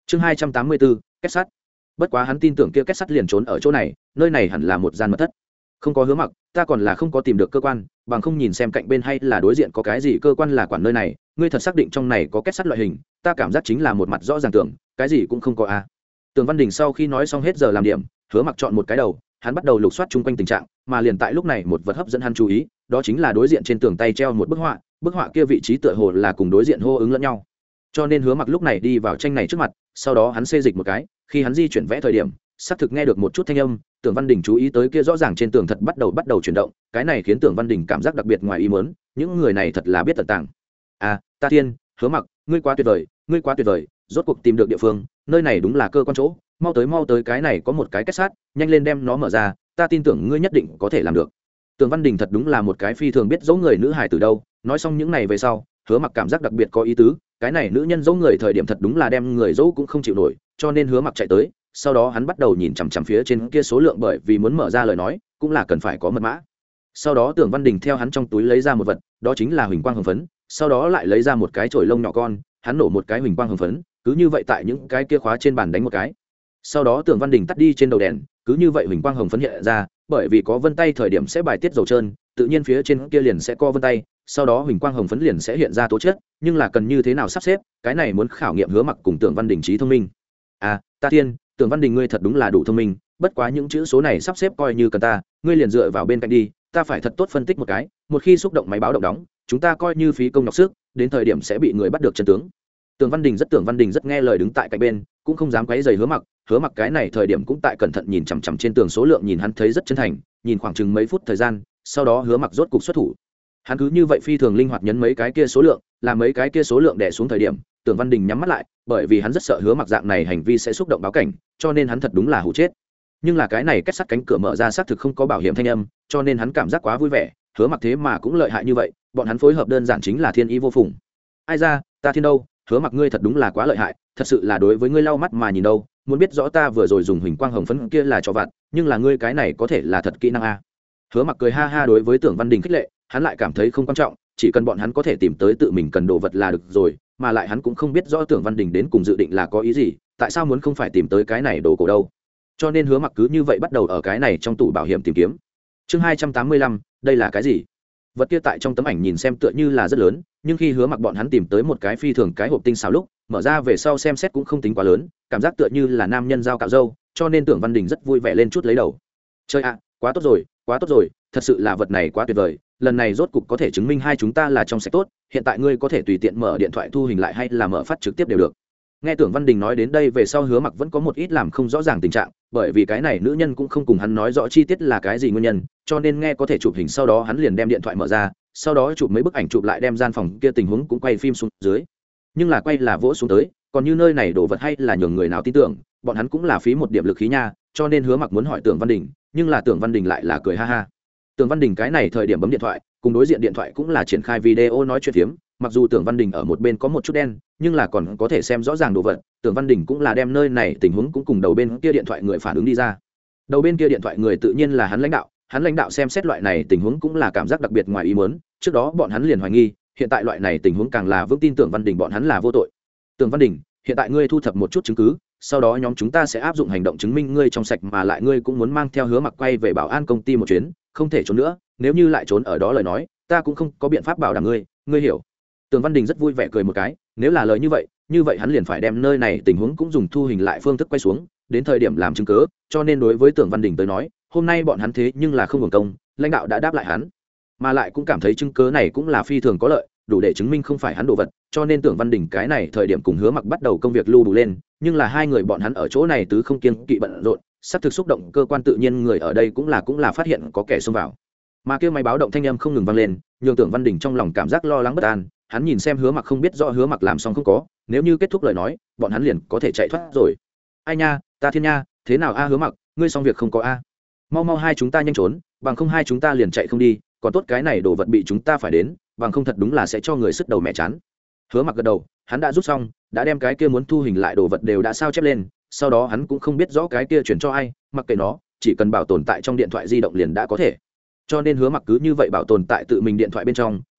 chương 284, kết sắt. Bất quá hắn tin tưởng kia kết sắt liền trốn ở chỗ này, nơi này hẳn là một gian mật thất. Không có Hứa Mặc, ta còn là không có tìm được cơ quan, bằng không nhìn xem cạnh bên hay là đối diện có cái gì cơ quan là quản nơi này, ngươi thật xác định trong này có kết sắt loại hình, ta cảm giác chính là một mặt rõ ràng tưởng, cái gì cũng không có a. Tường Văn Đình sau khi nói xong hết giờ làm điểm, Hứa Mặc chọn một cái đầu, hắn bắt đầu lục soát chung quanh tình trạng, mà liền tại lúc này một vật hấp dẫn hắn chú ý, đó chính là đối diện trên tường tay treo một bức họa kia vị trí tựa hồ là cùng đối diện hô ứng lẫn nhau. Cho nên Hứa Mặc lúc này đi vào tranh này trước mặt, sau đó hắn xê dịch một cái, khi hắn di chuyển vẽ thời điểm, xác thực nghe được một chút thanh âm, Tưởng Văn Đình chú ý tới kia rõ ràng trên tường thật bắt đầu chuyển động, cái này khiến Tưởng Văn Đình cảm giác đặc biệt ngoài ý muốn, những người này thật là biết tận tàng. À, Ta Thiên, Hứa Mặc, ngươi quá tuyệt vời, rốt cuộc tìm được địa phương, nơi này đúng là cơ quan chỗ, mau tới, cái này có một cái kết sắt, nhanh lên đem nó mở ra, ta tin tưởng ngươi nhất định có thể làm được. Tưởng Văn Đình thật đúng là một cái phi thường biết dỗ người nữ hài từ đâu, nói xong những này về sau, Hứa Mặc cảm giác đặc biệt có ý tứ, cái này nữ nhân dỗ người thời điểm thật đúng là đem người dỗ cũng không chịu nổi, cho nên Hứa Mặc chạy tới, sau đó hắn bắt đầu nhìn chằm chằm phía trên kia số lượng, bởi vì muốn mở ra lời nói cũng là cần phải có mật mã. Sau đó Tưởng Văn Đình theo hắn trong túi lấy ra một vật, đó chính là huỳnh quang hồng phấn, sau đó lại lấy ra một cái chổi lông nhỏ con, hắn nổ một cái huỳnh quang hồng phấn, cứ như vậy tại những cái kia khóa trên bàn đánh một cái. Sau đó Tưởng Văn Đình tắt đi trên đầu đèn, cứ như vậy huỳnh quang hồng phấn hiện ra, bởi vì có vân tay thời điểm sẽ bài tiết dầu trơn, tự nhiên phía trên kia liền sẽ có vân tay, sau đó huỳnh quang hồng phấn liền sẽ hiện ra tố chất, nhưng là cần như thế nào sắp xếp, cái này muốn khảo nghiệm Hứa Mặc cùng Tưởng Văn Đình trí thông minh. À, Ta Thiên, Tưởng Văn Đình ngươi thật đúng là đủ thông minh, bất quá những chữ số này sắp xếp coi như cần ta, ngươi liền dựa vào bên cạnh đi, ta phải thật tốt phân tích một cái, một khi xúc động máy báo động đóng, chúng ta coi như phí công nhọc sức, đến thời điểm sẽ bị người bắt được chân tướng. Tưởng Văn Đình rất nghe lời đứng tại cạnh bên, cũng không dám quấy rầy Hứa Mặc cái này thời điểm cũng tại cẩn thận nhìn chằm chằm trên tường số lượng, nhìn hắn thấy rất chân thành, nhìn khoảng chừng mấy phút thời gian, sau đó Hứa Mặc rốt cục xuất thủ. Hắn cứ như vậy phi thường linh hoạt nhấn mấy cái kia số lượng, làm mấy cái kia số lượng đè xuống thời điểm, Tưởng Văn Đình nhắm mắt lại, bởi vì hắn rất sợ Hứa Mặc dạng này hành vi sẽ xúc động báo cảnh, cho nên hắn thật đúng là hù chết. Nhưng là cái này kết sắt cánh cửa mở ra xác thực không có bảo hiểm thanh âm, cho nên hắn cảm giác quá vui vẻ, Hứa Mặc thế mà cũng lợi hại như vậy, bọn hắn phối hợp đơn giản chính là thiên ý vô phùng. Ai ra, Ta Thiên đâu, Hứa Mặc ngươi thật đúng là quá lợi hại, thật sự là đối với ngươi lau mắt mà nhìn đâu, muốn biết rõ ta vừa rồi dùng huỳnh quang hồng phấn kia là cho vặt, nhưng là ngươi cái này có thể là thật kỹ năng a. Hứa Mặc cười ha ha đối với Tưởng Văn Đình khích lệ, hắn lại cảm thấy không quan trọng, chỉ cần bọn hắn có thể tìm tới tự mình cần đồ vật là được rồi, mà lại hắn cũng không biết rõ Tưởng Văn Đình đến cùng dự định là có ý gì, tại sao muốn không phải tìm tới cái này đồ cổ đâu. Cho nên Hứa Mặc cứ như vậy bắt đầu ở cái này trong tủ bảo hiểm tìm kiếm. Chương 285, đây là cái gì? Vật kia tại trong tấm ảnh nhìn xem tựa như là rất lớn, nhưng khi Hứa Mặc bọn hắn tìm tới một cái phi thường cái hộp tinh xảo lúc, mở ra về sau xem xét cũng không tính quá lớn, cảm giác tựa như là nam nhân dao cạo râu, cho nên Tưởng Văn Đình rất vui vẻ lên chút lấy đầu. Chơi ạ, quá tốt rồi, thật sự là vật này quá tuyệt vời, lần này rốt cục có thể chứng minh hai chúng ta là trong sạch tốt, hiện tại ngươi có thể tùy tiện mở điện thoại thu hình lại hay là mở phát trực tiếp đều được. Nghe Tưởng Văn Đình nói đến đây về sau, Hứa Mặc vẫn có một ít làm không rõ ràng tình trạng, bởi vì cái này nữ nhân cũng không cùng hắn nói rõ chi tiết là cái gì nguyên nhân, cho nên nghe có thể chụp hình, sau đó hắn liền đem điện thoại mở ra, sau đó chụp mấy bức ảnh, chụp lại đem gian phòng kia tình huống cũng quay phim xuống dưới. Nhưng là quay là vỗ xuống tới, còn như nơi này đồ vật hay là nhường người nào tin tưởng, bọn hắn cũng là phí một điểm lực khí nha, cho nên Hứa Mặc muốn hỏi Tưởng Văn Đình, nhưng là Tưởng Văn Đình lại là cười ha ha. Tưởng Văn Đình cái này thời điểm bấm điện thoại, cùng đối diện điện thoại cũng là triển khai video nói chuyện phiếm, mặc dù Tưởng Văn Đình ở một bên có một chút đen, nhưng là còn có thể xem rõ ràng đồ vật. Tưởng Văn Đình cũng là đem nơi này tình huống cũng cùng đầu bên kia điện thoại người phản ứng đi ra. Đầu bên kia điện thoại người tự nhiên là hắn lãnh đạo xem xét loại này tình huống cũng là cảm giác đặc biệt ngoài ý muốn, trước đó bọn hắn liền hoài nghi, hiện tại loại này tình huống càng là vững tin Tưởng Văn Đình bọn hắn là vô tội. Tưởng Văn Đình, hiện tại ngươi thu thập một chút chứng cứ, sau đó nhóm chúng ta sẽ áp dụng hành động chứng minh ngươi trong sạch, mà lại ngươi cũng muốn mang theo Hứa Mặc quay về bảo an công ty một chuyến, không thể trốn nữa, nếu như lại trốn ở đó lời nói, ta cũng không có biện pháp bảo đảm ngươi hiểu. Tưởng Văn Đình rất vui vẻ cười một cái, nếu là lời như vậy hắn liền phải đem nơi này tình huống cũng dùng thu hình lại phương thức quay xuống, đến thời điểm làm chứng cứ, cho nên đối với Tưởng Văn Đình tới nói, hôm nay bọn hắn thế nhưng là không hưởng công, lãnh đạo đã đáp lại hắn, mà lại cũng cảm thấy chứng cứ này cũng là phi thường có lợi, đủ để chứng minh không phải hắn đồ vật, cho nên Tưởng Văn Đình cái này thời điểm cùng Hứa Mặc bắt đầu công việc lưu đủ lên, nhưng là hai người bọn hắn ở chỗ này tứ không kiêng kỵ bận rộn, sắp thực xúc động cơ quan tự nhiên người ở đây cũng là phát hiện có kẻ xông vào, mà kia máy báo động thanh âm không ngừng vang lên, nhường Tưởng Văn Đình trong lòng cảm giác lo lắng bất an, hắn nhìn xem Hứa Mặc không biết rõ Hứa Mặc làm xong không có, nếu như kết thúc lời nói, bọn hắn liền có thể chạy thoát rồi. Ai nha, Ta Thiên nha, thế nào a Hứa Mặc, ngươi xong việc không có a? Mau hai chúng ta nhanh trốn, bằng không hai chúng ta liền chạy không đi, còn tốt cái này đồ vật bị chúng ta phải đến, bằng không thật đúng là sẽ cho người sức đầu mẹ chán. Hứa Mặc gật đầu, hắn đã rút xong, đã đem cái kia muốn thu hình lại đồ vật đều đã sao chép lên, sau đó hắn cũng không biết rõ cái kia chuyển cho ai, mặc kệ nó, chỉ cần bảo tồn tại trong điện thoại di động liền đã có thể. Cho nên Hứa Mặc cứ như vậy bảo tồn tại tự mình điện thoại bên trong,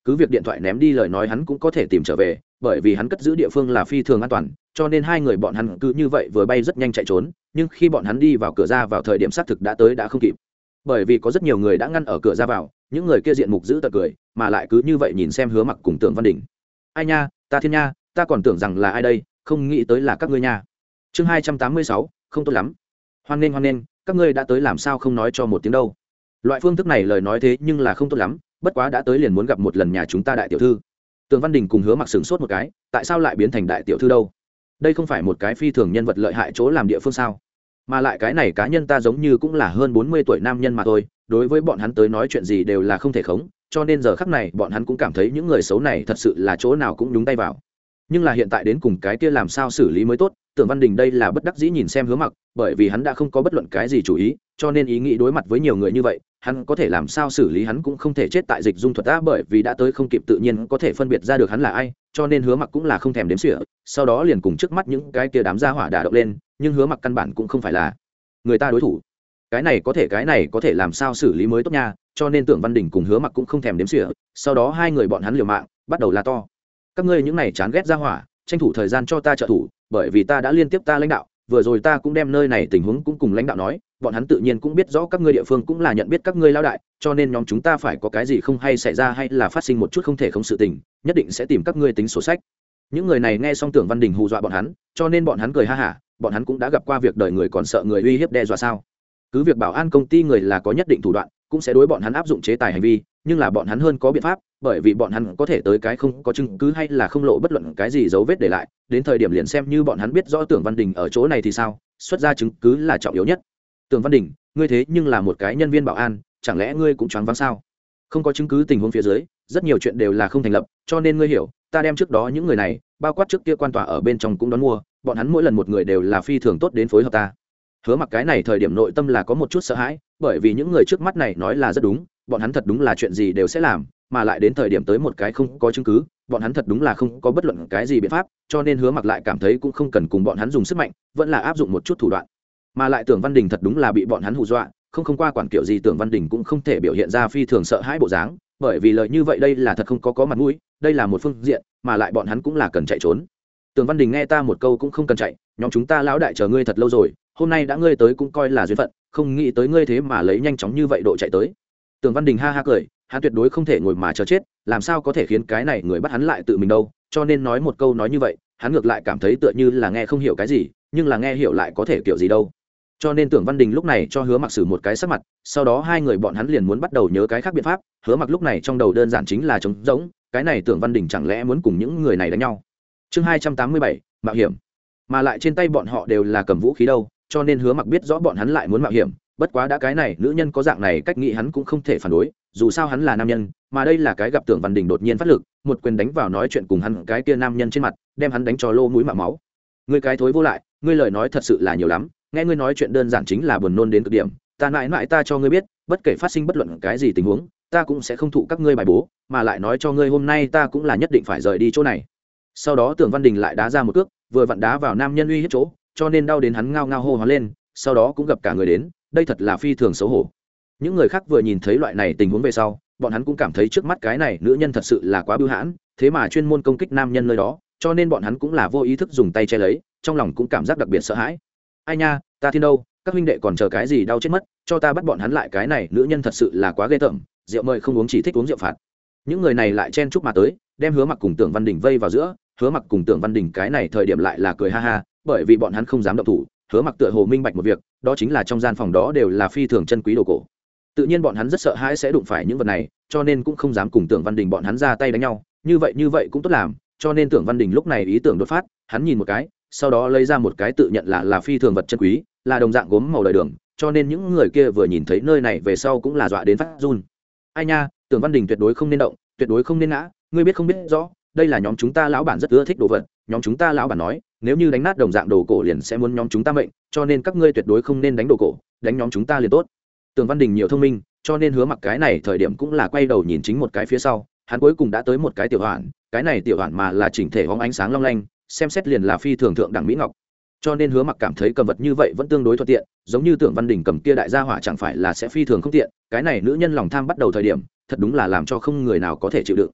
cứ việc điện thoại ném đi lời nói hắn cũng có thể tìm trở về, bởi vì hắn cất giữ địa phương là phi thường an toàn, cho nên hai người bọn hắn cứ như vậy vừa bay rất nhanh chạy trốn. Nhưng khi bọn hắn đi vào cửa ra vào thời điểm xác thực đã tới đã không kịp, bởi vì có rất nhiều người đã ngăn ở cửa ra vào, những người kia diện mục giữ tật cười, mà lại cứ như vậy nhìn xem Hứa Mặc cùng Tưởng Văn Đình. Ai nha, ta thiên nha, ta còn tưởng rằng là ai đây, không nghĩ tới là các ngươi nha. Chương 286, không tốt lắm. Hoan nghênh, các ngươi đã tới làm sao không nói cho một tiếng đâu. Loại phương thức này lời nói thế nhưng là không tốt lắm, bất quá đã tới liền muốn gặp một lần nhà chúng ta đại tiểu thư. Tưởng Văn Đình cùng Hứa Mặc sửng sốt một cái, tại sao lại biến thành đại tiểu thư đâu? Đây không phải một cái phi thường nhân vật lợi hại chỗ làm địa phương sao? Mà lại cái này cá nhân ta giống như cũng là hơn 40 tuổi nam nhân mà thôi, đối với bọn hắn tới nói chuyện gì đều là không thể khống, cho nên giờ khắc này bọn hắn cũng cảm thấy những người xấu này thật sự là chỗ nào cũng nhúng tay vào. Nhưng là hiện tại đến cùng cái kia làm sao xử lý mới tốt. Tưởng Văn Đình đây là bất đắc dĩ nhìn xem Hứa Mặc, bởi vì hắn đã không có bất luận cái gì chủ ý, cho nên ý nghĩ đối mặt với nhiều người như vậy, hắn có thể làm sao xử lý, hắn cũng không thể chết tại dịch dung thuật á, bởi vì đã tới không kịp tự nhiên có thể phân biệt ra được hắn là ai, cho nên Hứa Mặc cũng là không thèm đếm xỉa, sau đó liền cùng trước mắt những cái kia đám gia hỏa đả động lên, nhưng Hứa Mặc căn bản cũng không phải là người ta đối thủ. Cái này có thể làm sao xử lý mới tốt nha, cho nên Tưởng Văn Đình cùng Hứa Mặc cũng không thèm đếm xỉa, sau đó hai người bọn hắn liều mạng, bắt đầu la to. Các ngươi những này chán ghét gia hỏa, tranh thủ thời gian cho ta trợ thủ, bởi vì ta đã liên tiếp ta lãnh đạo, vừa rồi ta cũng đem nơi này tình huống cũng cùng lãnh đạo nói, bọn hắn tự nhiên cũng biết rõ các ngươi địa phương cũng là nhận biết các ngươi lao đại, cho nên nhóm chúng ta phải có cái gì không hay xảy ra hay là phát sinh một chút không thể không sự tình, nhất định sẽ tìm các ngươi tính sổ sách. Những người này nghe xong Tưởng Văn Đình hù dọa bọn hắn, cho nên bọn hắn cười ha hả, bọn hắn cũng đã gặp qua việc đời người còn sợ người uy hiếp đe dọa sao? Cứ việc bảo an công ty người là có nhất định thủ đoạn, cũng sẽ đối bọn hắn áp dụng chế tài hành vi, nhưng là bọn hắn hơn có biện pháp, bởi vì bọn hắn có thể tới cái không có chứng cứ hay là không lộ bất luận cái gì dấu vết để lại, đến thời điểm liền xem như bọn hắn biết rõ Tưởng Văn Đình ở chỗ này thì sao, xuất ra chứng cứ là trọng yếu nhất. Tưởng Văn Đình, ngươi thế nhưng là một cái nhân viên bảo an, chẳng lẽ ngươi cũng choáng váng sao? Không có chứng cứ tình huống phía dưới, rất nhiều chuyện đều là không thành lập, cho nên ngươi hiểu, ta đem trước đó những người này, bao quát trước kia quan tòa ở bên trong cũng đón mua, bọn hắn mỗi lần một người đều là phi thường tốt đến phối hợp ta. Hứa Mặc cái này thời điểm nội tâm là có một chút sợ hãi, bởi vì những người trước mắt này nói là rất đúng, bọn hắn thật đúng là chuyện gì đều sẽ làm, mà lại đến thời điểm tới một cái không có chứng cứ, bọn hắn thật đúng là không có bất luận cái gì biện pháp, cho nên Hứa Mặc lại cảm thấy cũng không cần cùng bọn hắn dùng sức mạnh, vẫn là áp dụng một chút thủ đoạn. Mà lại Tưởng Văn Đình thật đúng là bị bọn hắn hù dọa, không qua quản kiểu gì Tưởng Văn Đình cũng không thể biểu hiện ra phi thường sợ hãi bộ dáng, bởi vì lời như vậy đây là thật không có mặt mũi, đây là một phương diện, mà lại bọn hắn cũng là cần chạy trốn. Tưởng Văn Đình nghe ta một câu cũng không cần chạy, nhóm chúng ta lão đại chờ ngươi thật lâu rồi, hôm nay đã ngươi tới cũng coi là duyên phận, không nghĩ tới ngươi thế mà lấy nhanh chóng như vậy độ chạy tới. Tưởng Văn Đình ha ha cười, hắn tuyệt đối không thể ngồi mà chờ chết, làm sao có thể khiến cái này người bắt hắn lại tự mình đâu, cho nên nói một câu nói như vậy, hắn ngược lại cảm thấy tựa như là nghe không hiểu cái gì, nhưng là nghe hiểu lại có thể kiểu gì đâu. Cho nên Tưởng Văn Đình lúc này cho Hứa Mặc xử một cái sắc mặt, sau đó hai người bọn hắn liền muốn bắt đầu nhớ cái khác biện pháp. Hứa Mặc lúc này trong đầu đơn giản chính là trống rỗng, cái này Tưởng Văn Đình chẳng lẽ muốn cùng những người này đánh nhau? Chương 287, mạo hiểm. Mà lại trên tay bọn họ đều là cầm vũ khí đâu, cho nên Hứa Mặc biết rõ bọn hắn lại muốn mạo hiểm, bất quá đã cái này nữ nhân có dạng này cách nghĩ hắn cũng không thể phản đối, dù sao hắn là nam nhân, mà đây là cái gặp Tưởng Văn Đình đột nhiên phát lực, một quyền đánh vào nói chuyện cùng hắn cái kia nam nhân trên mặt, đem hắn đánh cho lô mũi mạo máu. Ngươi cái thối vô lại, ngươi lời nói thật sự là nhiều lắm, nghe ngươi nói chuyện đơn giản chính là buồn nôn đến cực điểm, ta mãi mãi ta cho ngươi biết, bất kể phát sinh bất luận cái gì tình huống, ta cũng sẽ không thụ các ngươi bài bố, mà lại nói cho ngươi hôm nay ta cũng là nhất định phải rời đi chỗ này. Sau đó Tưởng Văn Đình lại đá ra một cước, vừa vặn đá vào nam nhân uy hiếp chỗ, cho nên đau đến hắn ngao ngao hô hoán lên, sau đó cũng gặp cả người đến, đây thật là phi thường xấu hổ. Những người khác vừa nhìn thấy loại này tình huống về sau, bọn hắn cũng cảm thấy trước mắt cái này nữ nhân thật sự là quá bưu hãn, thế mà chuyên môn công kích nam nhân nơi đó, cho nên bọn hắn cũng là vô ý thức dùng tay che lấy, trong lòng cũng cảm giác đặc biệt sợ hãi. Ai nha, ta thiên đâu, các huynh đệ còn chờ cái gì đau chết mất, cho ta bắt bọn hắn lại, cái này nữ nhân thật sự là quá ghê tởm, rượu mời không uống chỉ thích uống rượu phạt. Những người này lại chen chúc mà tới, đem Hứa Mặc cùng Tưởng Văn Đình vây vào giữa. Hứa Mặc cùng Tưởng Văn Đình cái này thời điểm lại là cười ha ha, bởi vì bọn hắn không dám động thủ. Hứa Mặc tựa hồ minh bạch một việc, đó chính là trong gian phòng đó đều là phi thường chân quý đồ cổ, tự nhiên bọn hắn rất sợ hãi sẽ đụng phải những vật này, cho nên cũng không dám cùng Tưởng Văn Đình bọn hắn ra tay đánh nhau. Như vậy cũng tốt làm, cho nên Tưởng Văn Đình lúc này ý tưởng đột phát, hắn nhìn một cái, sau đó lấy ra một cái tự nhận là phi thường vật chân quý, là đồng dạng gốm màu đời đường, cho nên những người kia vừa nhìn thấy nơi này về sau cũng là dọa đến phát run. Ai nha, Tưởng Văn Đình tuyệt đối không nên động, tuyệt đối không nên ngã, ngươi biết không biết rõ, đây là nhóm chúng ta lão bản rất ưa thích đồ vật, nhóm chúng ta lão bản nói, nếu như đánh nát đồng dạng đồ cổ liền sẽ muốn nhóm chúng ta mệnh, cho nên các ngươi tuyệt đối không nên đánh đồ cổ, đánh nhóm chúng ta liền tốt. Tưởng Văn Đình nhiều thông minh, cho nên Hứa Mặc cái này thời điểm cũng là quay đầu nhìn chính một cái phía sau, hắn cuối cùng đã tới một cái tiểu hoàn, cái này tiểu hoàn mà là chỉnh thể hóng ánh sáng long lanh, xem xét liền là phi thường thượng đẳng mỹ ngọc, cho nên Hứa Mặc cảm thấy cầm vật như vậy vẫn tương đối thuận tiện, giống như Tưởng Văn Đình cầm kia đại gia hỏa chẳng phải là sẽ phi thường không tiện, cái này nữ nhân lòng tham bắt đầu thời điểm thật đúng là làm cho không người nào có thể chịu đựng.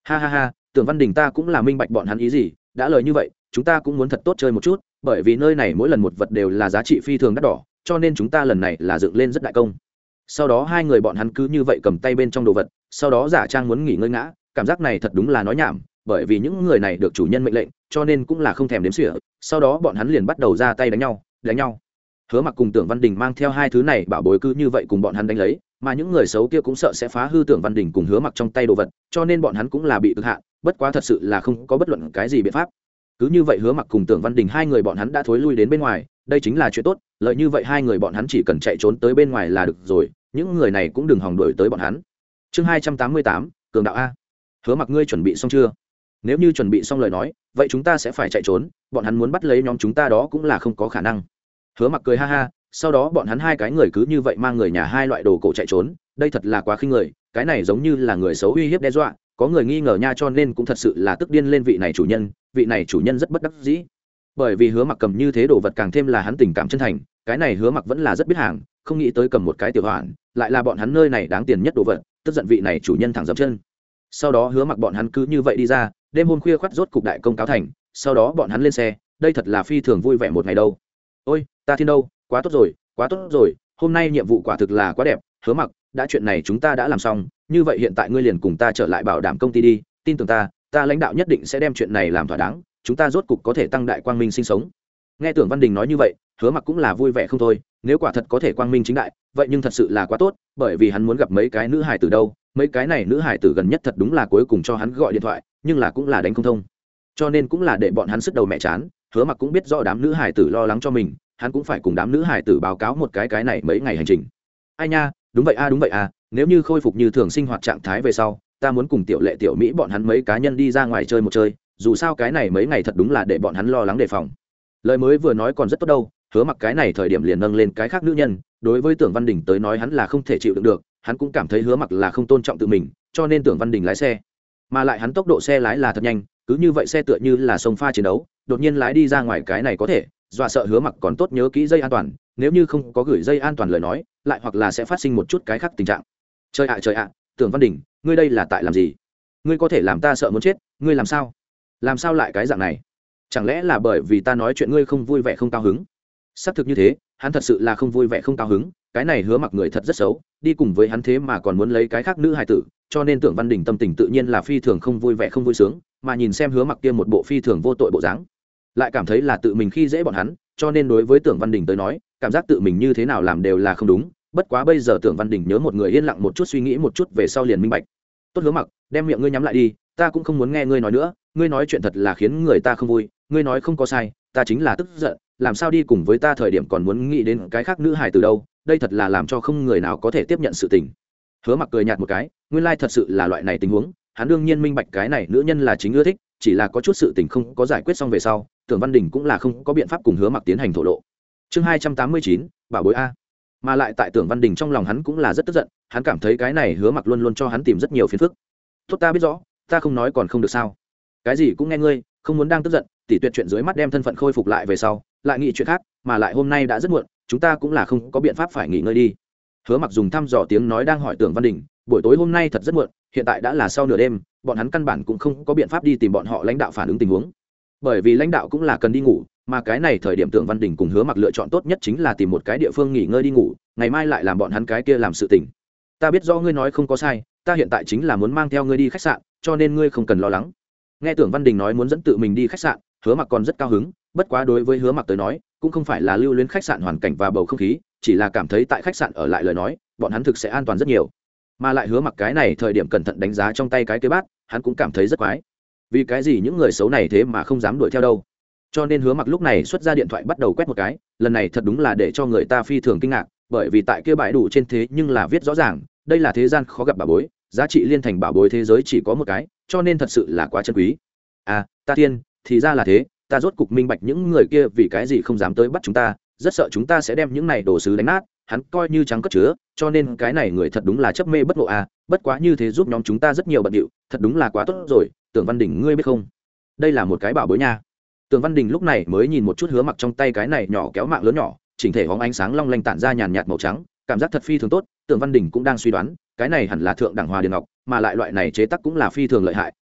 Ha ha ha, Tưởng Văn Đình ta cũng là minh bạch bọn hắn ý gì, đã lời như vậy chúng ta cũng muốn thật tốt chơi một chút, bởi vì nơi này mỗi lần một vật đều là giá trị phi thường đắt đỏ, cho nên chúng ta lần này là dựng lên rất đại công. Sau đó hai người bọn hắn cứ như vậy cầm tay bên trong đồ vật, sau đó giả trang muốn nghỉ ngơi ngã, cảm giác này thật đúng là nói nhảm, bởi vì những người này được chủ nhân mệnh lệnh, cho nên cũng là không thèm đếm xỉa. Sau đó bọn hắn liền bắt đầu ra tay đánh nhau. Hứa Mặc cùng Tưởng Văn Đình mang theo hai thứ này bảo bối cứ như vậy cùng bọn hắn đánh lấy, mà những người xấu kia cũng sợ sẽ phá hư Tưởng Văn Đình cùng Hứa Mặc trong tay đồ vật, cho nên bọn hắn cũng là bị cực hạn, bất quá thật sự là không có bất luận cái gì biện pháp. Cứ như vậy Hứa Mặc cùng Tưởng Văn Đình hai người bọn hắn đã thối lui đến bên ngoài, đây chính là chuyện tốt, lợi như vậy hai người bọn hắn chỉ cần chạy trốn tới bên ngoài là được rồi, những người này cũng đừng hòng đuổi tới bọn hắn. Chương 288, cường đạo a. Hứa Mặc ngươi chuẩn bị xong chưa? Nếu như chuẩn bị xong lời nói, vậy chúng ta sẽ phải chạy trốn, bọn hắn muốn bắt lấy nhóm chúng ta đó cũng là không có khả năng. Hứa Mặc cười ha ha, sau đó bọn hắn hai cái người cứ như vậy mang người nhà hai loại đồ cổ chạy trốn, đây thật là quá khinh người, cái này giống như là người xấu uy hiếp đe dọa, có người nghi ngờ nha, cho nên cũng thật sự là tức điên lên vị này chủ nhân rất bất đắc dĩ. Bởi vì Hứa Mặc cầm như thế đồ vật càng thêm là hắn tình cảm chân thành, cái này Hứa Mặc vẫn là rất biết hàng, không nghĩ tới cầm một cái tiểu hoạn, lại là bọn hắn nơi này đáng tiền nhất đồ vật, tức giận vị này chủ nhân thẳng dậm chân. Sau đó Hứa Mặc bọn hắn cứ như vậy đi ra, đêm hôm khuya khoắt rốt cục đại công cáo thành, sau đó bọn hắn lên xe, đây thật là phi thường vui vẻ một ngày đâu. Ôi, ta thiên đâu, quá tốt rồi, hôm nay nhiệm vụ quả thực là quá đẹp, Hứa Mặc, đã chuyện này chúng ta đã làm xong, như vậy hiện tại ngươi liền cùng ta trở lại bảo đảm công ty đi, tin tưởng ta lãnh đạo nhất định sẽ đem chuyện này làm thỏa đáng, chúng ta rốt cục có thể tăng đại quang minh sinh sống. Nghe Tưởng Văn Đình nói như vậy, Hứa Mặc cũng là vui vẻ không thôi, nếu quả thật có thể quang minh chính đại, vậy nhưng thật sự là quá tốt, bởi vì hắn muốn gặp mấy cái nữ hải tử đâu, mấy cái này nữ hải tử gần nhất thật đúng là cuối cùng cho hắn gọi điện thoại, nhưng là cũng là đánh không thông, cho nên cũng là để bọn hắn sức đầu mẹ chán. Hứa Mặc cũng biết rõ đám nữ hải tử lo lắng cho mình, hắn cũng phải cùng đám nữ hải tử báo cáo một cái này mấy ngày hành trình. Ai nha, đúng vậy a, nếu như khôi phục như thường sinh hoạt trạng thái về sau, ta muốn cùng Tiểu Lệ Tiểu Mỹ bọn hắn mấy cá nhân đi ra ngoài chơi một chơi, dù sao cái này mấy ngày thật đúng là để bọn hắn lo lắng đề phòng. Lời mới vừa nói còn rất tốt đâu, Hứa Mặc cái này thời điểm liền nâng lên cái khác nữ nhân, đối với Tưởng Văn Đình tới nói hắn là không thể chịu đựng được, hắn cũng cảm thấy Hứa Mặc là không tôn trọng tự mình, cho nên Tưởng Văn Đình lái xe, mà lại hắn tốc độ xe lái là thật nhanh, cứ như vậy xe tựa như là sông pha chiến đấu, đột nhiên lái đi ra ngoài cái này có thể dọa sợ Hứa Mặc, còn tốt nhớ kỹ dây an toàn, nếu như không có gửi dây an toàn lời nói, lại hoặc là sẽ phát sinh một chút cái khác tình trạng. Trời ạ, Tưởng Văn Đình, ngươi đây là tại làm gì? Ngươi có thể làm ta sợ muốn chết, ngươi làm sao lại cái dạng này? Chẳng lẽ là bởi vì ta nói chuyện ngươi không vui vẻ không cao hứng? Xác thực như thế, hắn thật sự là không vui vẻ không cao hứng, cái này Hứa Mặc người thật rất xấu, đi cùng với hắn thế mà còn muốn lấy cái khác nữ hài tử, cho nên Tưởng Văn Đình tâm tình tự nhiên là phi thường không vui vẻ không vui sướng, mà nhìn xem Hứa Mặc kia một bộ phi thường vô tội bộ dáng, lại cảm thấy là tự mình khi dễ bọn hắn, cho nên đối với Tưởng Văn Đình tới nói, cảm giác tự mình như thế nào làm đều là không đúng. Bất quá bây giờ Tưởng Văn Đình nhớ một người yên lặng một chút, suy nghĩ một chút về sau liền minh bạch. Tốt Hứa Mặc, đem miệng ngươi nhắm lại đi, ta cũng không muốn nghe ngươi nói nữa, ngươi nói chuyện thật là khiến người ta không vui, ngươi nói không có sai, ta chính là tức giận, làm sao đi cùng với ta thời điểm còn muốn nghĩ đến cái khác nữ hài từ đâu, đây thật là làm cho không người nào có thể tiếp nhận sự tình. Hứa Mặc cười nhạt một cái, nguyên lai thật sự là loại này tình huống, hắn đương nhiên minh bạch cái này nữ nhân là chính ưa thích, chỉ là có chút sự tình không có giải quyết xong về sau, Tưởng Văn Đình cũng là không có biện pháp cùng Hứa Mặc tiến hành thổ lộ. Chương 289, bảo bối a. Mà lại tại Tưởng Văn Đình trong lòng hắn cũng là rất tức giận, hắn cảm thấy cái này Hứa Mặc luôn luôn cho hắn tìm rất nhiều phiền phức. Tốt ta biết rõ, ta không nói còn không được sao? Cái gì cũng nghe ngươi, không muốn đang tức giận, tỷ tuyệt chuyện dưới mắt đem thân phận khôi phục lại về sau, lại nghĩ chuyện khác, mà lại hôm nay đã rất muộn, chúng ta cũng là không có biện pháp phải nghỉ ngơi đi. Hứa Mặc dùng thăm dò tiếng nói đang hỏi Tưởng Văn Đình, buổi tối hôm nay thật rất muộn, hiện tại đã là sau nửa đêm, bọn hắn căn bản cũng không có biện pháp đi tìm bọn họ lãnh đạo phản ứng tình huống, bởi vì lãnh đạo cũng là cần đi ngủ, mà cái này thời điểm Tưởng Văn Đình cùng Hứa Mặc lựa chọn tốt nhất chính là tìm một cái địa phương nghỉ ngơi đi ngủ, ngày mai lại làm bọn hắn cái kia làm sự tình. Ta biết rõ ngươi nói không có sai, ta hiện tại chính là muốn mang theo ngươi đi khách sạn, cho nên ngươi không cần lo lắng. Nghe Tưởng Văn Đình nói muốn dẫn tự mình đi khách sạn, Hứa Mặc còn rất cao hứng, bất quá đối với Hứa Mặc tới nói, cũng không phải là lưu luyến khách sạn hoàn cảnh và bầu không khí, chỉ là cảm thấy tại khách sạn ở lại lời nói, bọn hắn thực sẽ an toàn rất nhiều. Mà lại Hứa Mặc cái này thời điểm cẩn thận đánh giá trong tay cái kia bát, hắn cũng cảm thấy rất quái. Vì cái gì những người xấu này thế mà không dám đuổi theo đâu? Cho nên Hứa Mặc lúc này xuất ra điện thoại bắt đầu quét một cái, lần này thật đúng là để cho người ta phi thường kinh ngạc, bởi vì tại kia bãi đủ trên thế nhưng là viết rõ ràng, đây là thế gian khó gặp bảo bối, giá trị liên thành bảo bối thế giới chỉ có một cái, cho nên thật sự là quá chân quý. À, ta thiên, thì ra là thế, ta rốt cục minh bạch những người kia vì cái gì không dám tới bắt chúng ta, rất sợ chúng ta sẽ đem những này đồ sứ đánh nát, hắn coi như trắng cất chứa, cho nên cái này người thật đúng là chấp mê bất ngộ à, bất quá như thế giúp nhóm chúng ta rất nhiều bận điệu, thật đúng là quá tốt rồi. Tưởng Văn Đình ngươi biết không, đây là một cái bảo bối nha. Tưởng Văn Đình lúc này mới nhìn một chút Hứa Mặc trong tay cái này nhỏ kéo mạng lớn nhỏ, chỉnh thể hóng ánh sáng long lanh tản ra nhàn nhạt màu trắng, cảm giác thật phi thường tốt. Tưởng Văn Đình cũng đang suy đoán, cái này hẳn là thượng đẳng hòa điền ngọc, mà lại loại này chế tác cũng là phi thường lợi hại,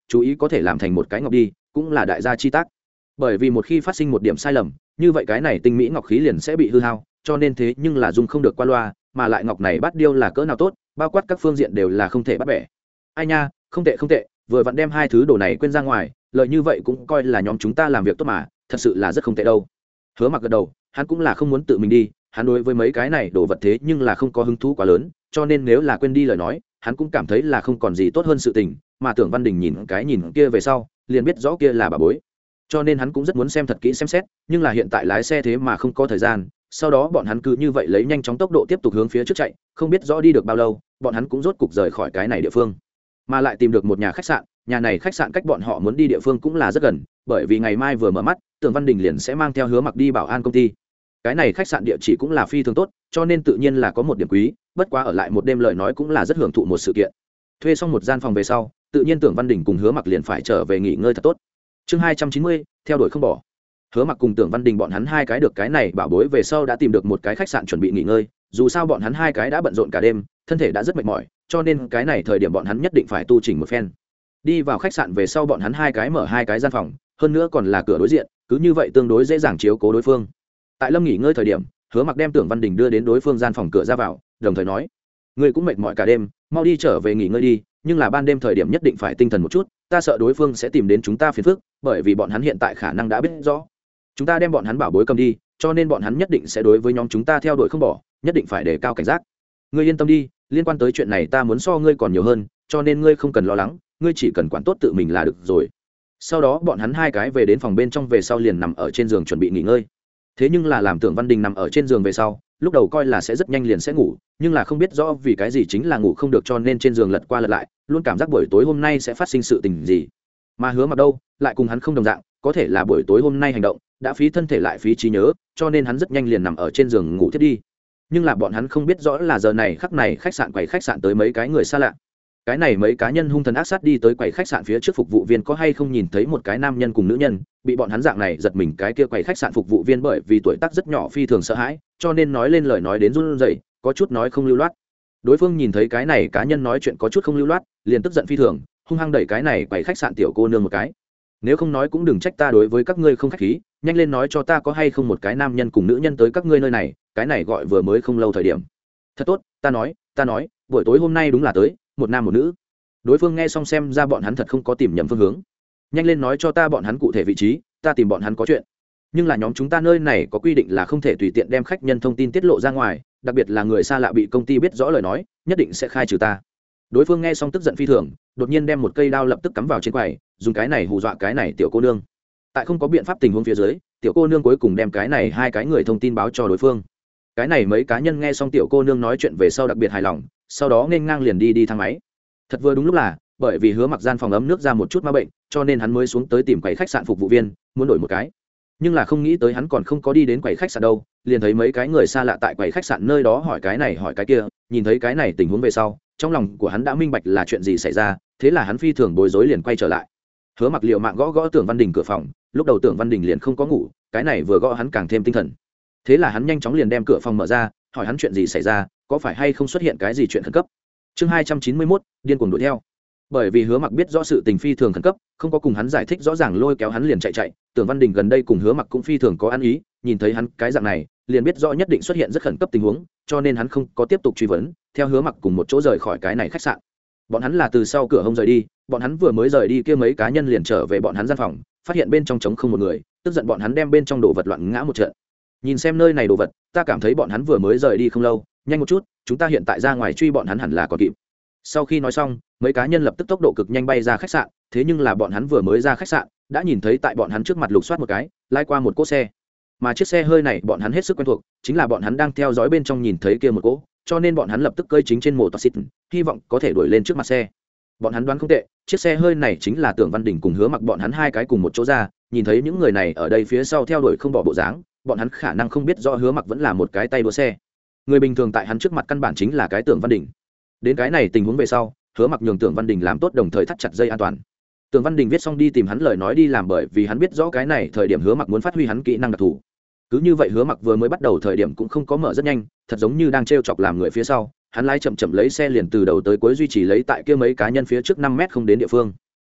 chú ý có thể làm thành một cái ngọc đi, cũng là đại gia chi tác. Bởi vì một khi phát sinh một điểm sai lầm, như vậy cái này tinh mỹ ngọc khí liền sẽ bị hư hao, cho nên thế nhưng là dùng không được qua loa, mà lại ngọc này bát điêu là cỡ nào tốt, bao quát các phương diện đều là không thể bắt bẻ. Ai nha, không tệ không tệ, vừa vặn đem hai thứ đồ này quên ra ngoài, lợi như vậy cũng coi là nhóm chúng ta làm việc tốt mà, thật sự là rất không tệ đâu. Hứa Mặc gật đầu, hắn cũng là không muốn tự mình đi, hắn đối với mấy cái này đồ vật thế nhưng là không có hứng thú quá lớn, cho nên nếu là quên đi lời nói, hắn cũng cảm thấy là không còn gì tốt hơn sự tình, mà Tưởng Văn Đình nhìn cái nhìn kia về sau, liền biết rõ kia là bà bối. Cho nên hắn cũng rất muốn xem thật kỹ xem xét, nhưng là hiện tại lái xe thế mà không có thời gian, sau đó bọn hắn cứ như vậy lấy nhanh chóng tốc độ tiếp tục hướng phía trước chạy, không biết rõ đi được bao lâu, bọn hắn cũng rốt cục rời khỏi cái này địa phương, mà lại tìm được một nhà khách sạn. Nhà này khách sạn cách bọn họ muốn đi địa phương cũng là rất gần, bởi vì ngày mai vừa mở mắt, Tưởng Văn Đình liền sẽ mang theo Hứa Mặc đi bảo an công ty. Cái này khách sạn địa chỉ cũng là phi thường tốt, cho nên tự nhiên là có một điểm quý, bất quá ở lại một đêm lời nói cũng là rất hưởng thụ một sự kiện. Thuê xong một gian phòng về sau, tự nhiên Tưởng Văn Đình cùng Hứa Mặc liền phải trở về nghỉ ngơi thật tốt. Chương 290, theo đuổi không bỏ. Hứa Mặc cùng Tưởng Văn Đình bọn hắn hai cái được cái này bảo bối về sau đã tìm được một cái khách sạn chuẩn bị nghỉ ngơi, dù sao bọn hắn hai cái đã bận rộn cả đêm, thân thể đã rất mệt mỏi, cho nên cái này thời điểm bọn hắn nhất định phải tu chỉnh một phen. Đi vào khách sạn về sau bọn hắn hai cái mở hai cái gian phòng, hơn nữa còn là cửa đối diện, cứ như vậy tương đối dễ dàng chiếu cố đối phương. Tại lâm nghỉ ngơi thời điểm, Hứa Mặc đem Tưởng Văn Đình đưa đến đối phương gian phòng cửa ra vào, đồng thời nói: "Ngươi cũng mệt mỏi cả đêm, mau đi trở về nghỉ ngơi đi, nhưng là ban đêm thời điểm nhất định phải tinh thần một chút, ta sợ đối phương sẽ tìm đến chúng ta phiền phức, bởi vì bọn hắn hiện tại khả năng đã biết rõ chúng ta đem bọn hắn bảo bối cầm đi, cho nên bọn hắn nhất định sẽ đối với nhóm chúng ta theo đuổi không bỏ, nhất định phải đề cao cảnh giác. Ngươi yên tâm đi, liên quan tới chuyện này ta muốn so ngươi còn nhiều hơn, cho nên ngươi không cần lo lắng, ngươi chỉ cần quản tốt tự mình là được rồi." Sau đó bọn hắn hai cái về đến phòng bên trong về sau liền nằm ở trên giường chuẩn bị nghỉ ngơi. Thế nhưng là làm Tưởng Văn Đình nằm ở trên giường về sau, lúc đầu coi là sẽ rất nhanh liền sẽ ngủ, nhưng là không biết rõ vì cái gì chính là ngủ không được, cho nên trên giường lật qua lật lại, luôn cảm giác buổi tối hôm nay sẽ phát sinh sự tình gì. Mà Hứa Mặc đâu, lại cùng hắn không đồng dạng, có thể là buổi tối hôm nay hành động đã phí thân thể lại phí trí nhớ, cho nên hắn rất nhanh liền nằm ở trên giường ngủ thiết đi. Nhưng là bọn hắn không biết rõ là giờ này khắc này khách sạn quầy khách sạn tới mấy cái người xa lạ. Cái này mấy cá nhân hung thần ác sát đi tới quầy khách sạn phía trước, phục vụ viên có hay không nhìn thấy một cái nam nhân cùng nữ nhân, bị bọn hắn dạng này giật mình. Cái kia quầy khách sạn phục vụ viên bởi vì tuổi tác rất nhỏ phi thường sợ hãi, cho nên nói lên lời nói đến run rẩy, có chút nói không lưu loát. Đối phương nhìn thấy cái này cá nhân nói chuyện có chút không lưu loát, liền tức giận phi thường, hung hăng đẩy cái này quầy khách sạn tiểu cô nương một cái. "Nếu không nói cũng đừng trách ta đối với các ngươi không khách khí, nhanh lên nói cho ta có hay không một cái nam nhân cùng nữ nhân tới các ngươi nơi này, cái này gọi vừa mới không lâu thời điểm." "Thật tốt, ta nói, buổi tối hôm nay đúng là tới, một nam một nữ." Đối phương nghe xong xem ra bọn hắn thật không có tìm nhầm phương hướng. "Nhanh lên nói cho ta bọn hắn cụ thể vị trí, ta tìm bọn hắn có chuyện. Nhưng là nhóm chúng ta nơi này có quy định là không thể tùy tiện đem khách nhân thông tin tiết lộ ra ngoài, đặc biệt là người xa lạ bị công ty biết rõ lời nói, nhất định sẽ khai trừ ta." Đối phương nghe xong tức giận phi thường, đột nhiên đem một cây đao lập tức cắm vào trên quầy, dùng cái này hù dọa cái này tiểu cô nương. Tại không có biện pháp tình huống phía dưới, tiểu cô nương cuối cùng đem cái này hai cái người thông tin báo cho đối phương. Cái này mấy cá nhân nghe xong tiểu cô nương nói chuyện về sau đặc biệt hài lòng, sau đó nên ngang liền đi thang máy. Thật vừa đúng lúc là, bởi vì Hứa Mặc gian phòng ấm nước ra một chút ma bệnh, cho nên hắn mới xuống tới tìm quầy khách sạn phục vụ viên, muốn đổi một cái. Nhưng là không nghĩ tới hắn còn không có đi đến quầy khách sạn đâu, liền thấy mấy cái người xa lạ tại quầy khách sạn nơi đó hỏi cái này hỏi cái kia, nhìn thấy cái này tình huống về sau, trong lòng của hắn đã minh bạch là chuyện gì xảy ra, thế là hắn phi thường bối rối liền quay trở lại. Hứa Mặc liều mạng gõ gõ Tưởng Văn Đình cửa phòng, lúc đầu Tưởng Văn Đình liền không có ngủ, cái này vừa gõ hắn càng thêm tinh thần. Thế là hắn nhanh chóng liền đem cửa phòng mở ra, hỏi hắn chuyện gì xảy ra, có phải hay không xuất hiện cái gì chuyện khẩn cấp. Chương 291, điên cuồng đuổi theo. Bởi vì Hứa Mặc biết rõ sự tình phi thường khẩn cấp, không có cùng hắn giải thích rõ ràng, lôi kéo hắn liền chạy. Tưởng Văn Đình gần đây cùng Hứa Mặc cũng phi thường có ăn ý, nhìn thấy hắn cái dạng này, liền biết rõ nhất định xuất hiện rất khẩn cấp tình huống, cho nên hắn không có tiếp tục truy vấn, theo Hứa Mặc cùng một chỗ rời khỏi cái này khách sạn. Bọn hắn là từ sau cửa hông rời đi, bọn hắn vừa mới rời đi kia mấy cá nhân liền trở về bọn hắn gian phòng, phát hiện bên trong trống không một người, tức giận bọn hắn đem bên trong đồ vật loạn ngã một trận. "Nhìn xem nơi này đồ vật, ta cảm thấy bọn hắn vừa mới rời đi không lâu, nhanh một chút, chúng ta hiện tại ra ngoài truy bọn hắn hẳn là còn kịp." Sau khi nói xong, mấy cá nhân lập tức tốc độ cực nhanh bay ra khách sạn, thế nhưng là bọn hắn vừa mới ra khách sạn, đã nhìn thấy tại bọn hắn trước mặt lục soát một cái, lái qua một cỗ xe. Mà chiếc xe hơi này bọn hắn hết sức quen thuộc, chính là bọn hắn đang theo dõi bên trong nhìn thấy kia một cỗ, cho nên bọn hắn lập tức cơi chính trên mô tô xịt, hy vọng có thể đuổi lên trước mặt xe. Bọn hắn đoán không tệ, chiếc xe hơi này chính là Tưởng Văn Đình cùng Hứa Mặc bọn hắn hai cái cùng một chỗ ra, nhìn thấy những người này ở đây phía sau theo đuổi không bỏ bộ dáng, bọn hắn khả năng không biết rõ Hứa Mặc vẫn là một cái tay đua xe. Người bình thường tại hắn trước mặt căn bản chính là cái Tưởng Văn Đình. Đến cái này tình huống về sau, Hứa Mặc nhường Tưởng Văn Đình làm tốt, đồng thời thắt chặt dây an toàn. Tưởng Văn Đình viết xong đi tìm hắn lời nói đi làm, bởi vì hắn biết rõ cái này thời điểm Hứa Mặc muốn phát huy hắn kỹ năng đặc thù. Cứ như vậy Hứa Mặc vừa mới bắt đầu thời điểm cũng không có mở rất nhanh, thật giống như đang trêu chọc làm người phía sau, hắn lái chậm chậm lấy xe liền từ đầu tới cuối duy trì lấy tại kia mấy cá nhân phía trước 5 mét không đến địa phương.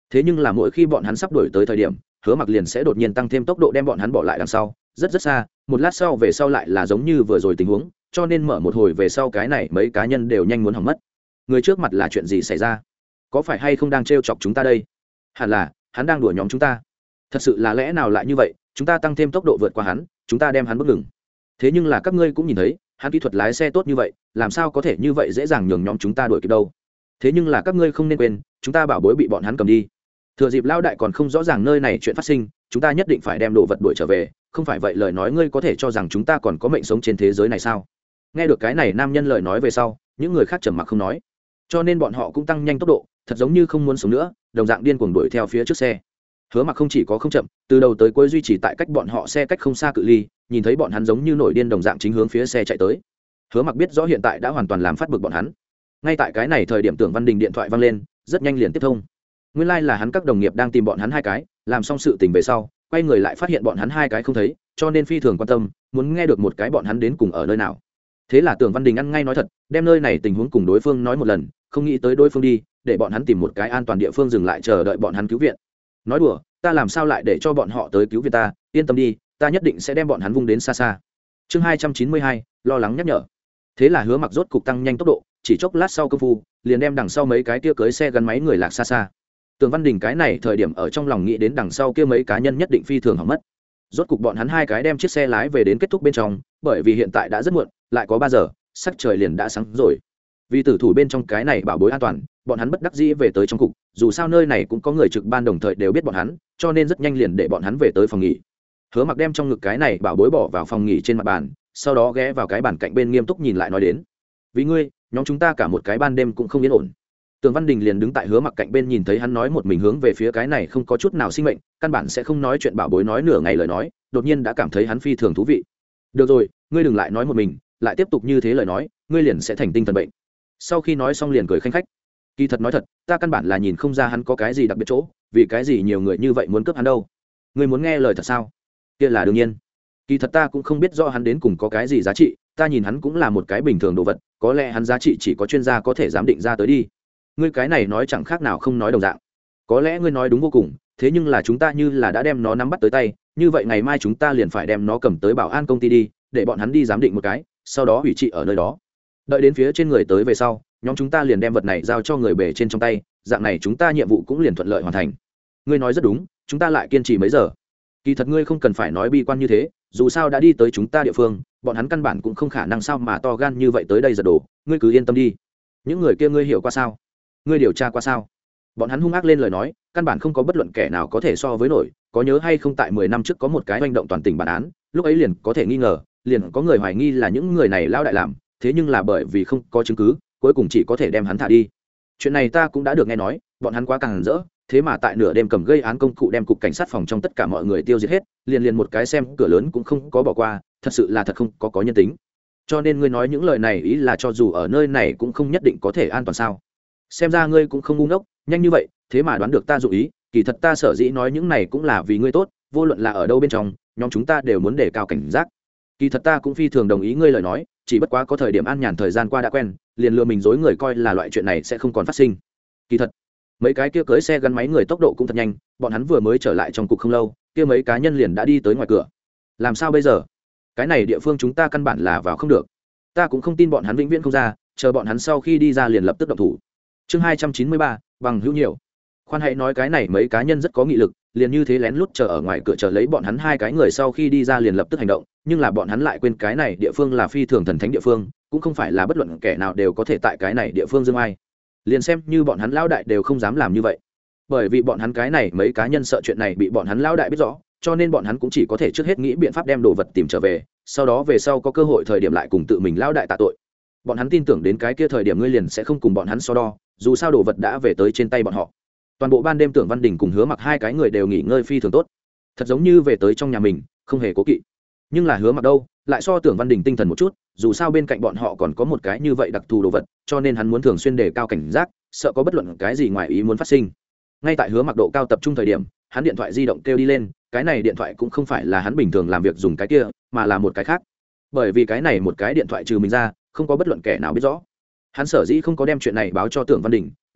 thế nhưng là mỗi khi bọn hắn sắp đuổi tới thời điểm, Hứa Mặc liền sẽ đột nhiên tăng thêm tốc độ đem bọn hắn bỏ lại đằng sau rất rất xa, một lát sau về sau lại là giống như vừa rồi tình huống, cho nên mở một hồi về sau cái này mấy cá nhân đều nhanh muốn hỏng mất. Người trước mặt là chuyện gì xảy ra? Có phải hay không đang trêu chọc chúng ta đây? Hẳn là hắn đang đùa nhóm chúng ta. Thật sự là lẽ nào lại như vậy? Chúng ta tăng thêm tốc độ vượt qua hắn, chúng ta đem hắn bước ngừng. Thế nhưng là các ngươi cũng nhìn thấy, hắn kỹ thuật lái xe tốt như vậy, làm sao có thể như vậy dễ dàng nhường nhóm chúng ta đuổi kịp đâu? Thế nhưng là các ngươi không nên quên, chúng ta bảo bối bị bọn hắn cầm đi. Thừa dịp lão đại còn không rõ ràng nơi này chuyện phát sinh, chúng ta nhất định phải đem đồ vật đuổi trở về, không phải vậy lời nói ngươi có thể cho rằng chúng ta còn có mệnh sống trên thế giới này sao? Nghe được cái này nam nhân lời nói về sau, những người khác trầm mặc không nói, cho nên bọn họ cũng tăng nhanh tốc độ, thật giống như không muốn sống nữa, đồng dạng điên cuồng đuổi theo phía trước xe. Hứa Mặc không chỉ có không chậm, từ đầu tới cuối duy trì tại cách bọn họ xe cách không xa cự ly, nhìn thấy bọn hắn giống như nổi điên đồng dạng chính hướng phía xe chạy tới. Hứa Mặc biết rõ hiện tại đã hoàn toàn làm phát bực bọn hắn. Ngay tại cái này thời điểm Tưởng Văn Đình điện thoại vang lên, rất nhanh liền tiếp thông. Nguyên lai là hắn các đồng nghiệp đang tìm bọn hắn hai cái, làm xong sự tình về sau, quay người lại phát hiện bọn hắn hai cái không thấy, cho nên phi thường quan tâm, muốn nghe được một cái bọn hắn đến cùng ở nơi nào. Thế là Tưởng Văn Đình ăn ngay nói thật, đem nơi này tình huống cùng đối phương nói một lần, không nghĩ tới đối phương đi, để bọn hắn tìm một cái an toàn địa phương dừng lại chờ đợi bọn hắn cứu viện. Nói đùa, ta làm sao lại để cho bọn họ tới cứu viện ta, yên tâm đi, ta nhất định sẽ đem bọn hắn vung đến xa xa. Chương 292, lo lắng nhắc nhở. Thế là Hứa Mặc rốt cục tăng nhanh tốc độ, chỉ chốc lát sau công phu, liền đem đằng sau mấy cái kia cưới xe gắn máy người lạc xa xa. Tưởng Văn Đình cái này thời điểm ở trong lòng nghĩ đến đằng sau kia mấy cá nhân nhất định phi thường hỏng mất. Rốt cục bọn hắn hai cái đem chiếc xe lái về đến kết thúc bên trong, bởi vì hiện tại đã rất muộn, lại có 3 giờ, sắc trời liền đã sáng rồi. Vì tử thủ bên trong cái này bảo bối an toàn, bọn hắn bất đắc dĩ về tới trong cục, dù sao nơi này cũng có người trực ban đồng thời đều biết bọn hắn, cho nên rất nhanh liền để bọn hắn về tới phòng nghỉ. Hứa Mặc đem trong ngực cái này bảo bối bỏ vào phòng nghỉ trên mặt bàn, sau đó ghé vào cái bàn cạnh bên nghiêm túc nhìn lại nói đến: "Vì ngươi, nhóm chúng ta cả một cái ban đêm cũng không yên ổn." Tưởng Văn Đình liền đứng tại Hứa Mặc cạnh bên nhìn thấy hắn nói một mình hướng về phía cái này không có chút nào sinh mệnh, căn bản sẽ không nói chuyện bảo bối nói nửa ngày lời nói, đột nhiên đã cảm thấy hắn phi thường thú vị. "Được rồi, ngươi đừng lại nói một mình, lại tiếp tục như thế lời nói, ngươi liền sẽ thành tinh thần bệnh." Sau khi nói xong liền cười khanh khách. Kỳ thật nói thật, ta căn bản là nhìn không ra hắn có cái gì đặc biệt chỗ, vì cái gì nhiều người như vậy muốn cướp hắn đâu. Ngươi muốn nghe lời thật sao? Kia là đương nhiên. Kỳ thật ta cũng không biết rõ hắn đến cùng có cái gì giá trị, ta nhìn hắn cũng là một cái bình thường đồ vật, có lẽ hắn giá trị chỉ có chuyên gia có thể giám định ra tới đi. Ngươi cái này nói chẳng khác nào không nói đồng dạng. Có lẽ ngươi nói đúng vô cùng, thế nhưng là chúng ta như là đã đem nó nắm bắt tới tay, như vậy ngày mai chúng ta liền phải đem nó cầm tới bảo an công ty đi, để bọn hắn đi giám định một cái, sau đó hủy trị ở nơi đó. Đợi đến phía trên người tới về sau, nhóm chúng ta liền đem vật này giao cho người bề trên trong tay, dạng này chúng ta nhiệm vụ cũng liền thuận lợi hoàn thành. Ngươi nói rất đúng, chúng ta lại kiên trì mấy giờ. Kỳ thật ngươi không cần phải nói bi quan như thế, dù sao đã đi tới chúng ta địa phương, bọn hắn căn bản cũng không khả năng sao mà to gan như vậy tới đây giật đồ, ngươi cứ yên tâm đi. Những người kia ngươi hiểu qua sao? Ngươi điều tra qua sao? Bọn hắn hung ác lên lời nói, căn bản không có bất luận kẻ nào có thể so với nổi, có nhớ hay không tại 10 năm trước có một cái hành động toàn tỉnh bản án, lúc ấy liền có thể nghi ngờ, liền có người hoài nghi là những người này lao đại làm, thế nhưng là bởi vì không có chứng cứ, cuối cùng chỉ có thể đem hắn thả đi. Chuyện này ta cũng đã được nghe nói, bọn hắn quá càng rỡ, thế mà tại nửa đêm cầm gây án công cụ đem cục cảnh sát phòng trong tất cả mọi người tiêu diệt hết, liền một cái xem cửa lớn cũng không có bỏ qua, thật sự là thật không có nhân tính. Cho nên ngươi nói những lời này ý là cho dù ở nơi này cũng không nhất định có thể an toàn sao? Xem ra ngươi cũng không ngu ngốc, nhanh như vậy, thế mà đoán được ta dụ ý, kỳ thật ta sở dĩ nói những này cũng là vì ngươi tốt, vô luận là ở đâu bên trong, nhóm chúng ta đều muốn đề cao cảnh giác. Kỳ thật ta cũng phi thường đồng ý ngươi lời nói, chỉ bất quá có thời điểm an nhàn thời gian qua đã quen, liền lừa mình dối người coi là loại chuyện này sẽ không còn phát sinh. Kỳ thật mấy cái kia cưới xe gắn máy người tốc độ cũng thật nhanh, bọn hắn vừa mới trở lại trong cục không lâu, kia mấy cá nhân liền đã đi tới ngoài cửa. Làm sao bây giờ? Cái này địa phương chúng ta căn bản là vào không được, ta cũng không tin bọn hắn vĩnh viễn không ra, chờ bọn hắn sau khi đi ra liền lập tức động thủ. Chương 293, bằng hữu nhiều. Khoan hãy nói cái này mấy cá nhân rất có nghị lực, liền như thế lén lút chờ ở ngoài cửa chờ lấy bọn hắn hai cái người sau khi đi ra liền lập tức hành động, nhưng là bọn hắn lại quên cái này địa phương là phi thường thần thánh địa phương, cũng không phải là bất luận kẻ nào đều có thể tại cái này địa phương dương ai. Liền xem như bọn hắn lão đại đều không dám làm như vậy, bởi vì bọn hắn cái này mấy cá nhân sợ chuyện này bị bọn hắn lão đại biết rõ, cho nên bọn hắn cũng chỉ có thể trước hết nghĩ biện pháp đem đồ vật tìm trở về, sau đó về sau có cơ hội thời điểm lại cùng tự mình lão đại tạ tội. Bọn hắn tin tưởng đến cái kia thời điểm ngươi liền sẽ không cùng bọn hắn so đo, dù sao đồ vật đã về tới trên tay bọn họ. Toàn bộ ban đêm Tưởng Văn Đình cùng Hứa Mặc hai cái người đều nghỉ ngơi phi thường tốt, thật giống như về tới trong nhà mình, không hề cố kỵ. Nhưng là Hứa Mặc đâu, lại so Tưởng Văn Đình tinh thần một chút, dù sao bên cạnh bọn họ còn có một cái như vậy đặc thù đồ vật, cho nên hắn muốn thường xuyên đề cao cảnh giác, sợ có bất luận cái gì ngoài ý muốn phát sinh. Ngay tại Hứa Mặc độ cao tập trung thời điểm, hắn điện thoại di động kêu đi lên, cái này điện thoại cũng không phải là hắn bình thường làm việc dùng cái kia, mà là một cái khác. Bởi vì cái này một cái điện thoại trừ mình ra, không có bất luận kẻ nào biết rõ. Hắn sở dĩ không có đem chuyện này báo cho Tưởng Văn Đình,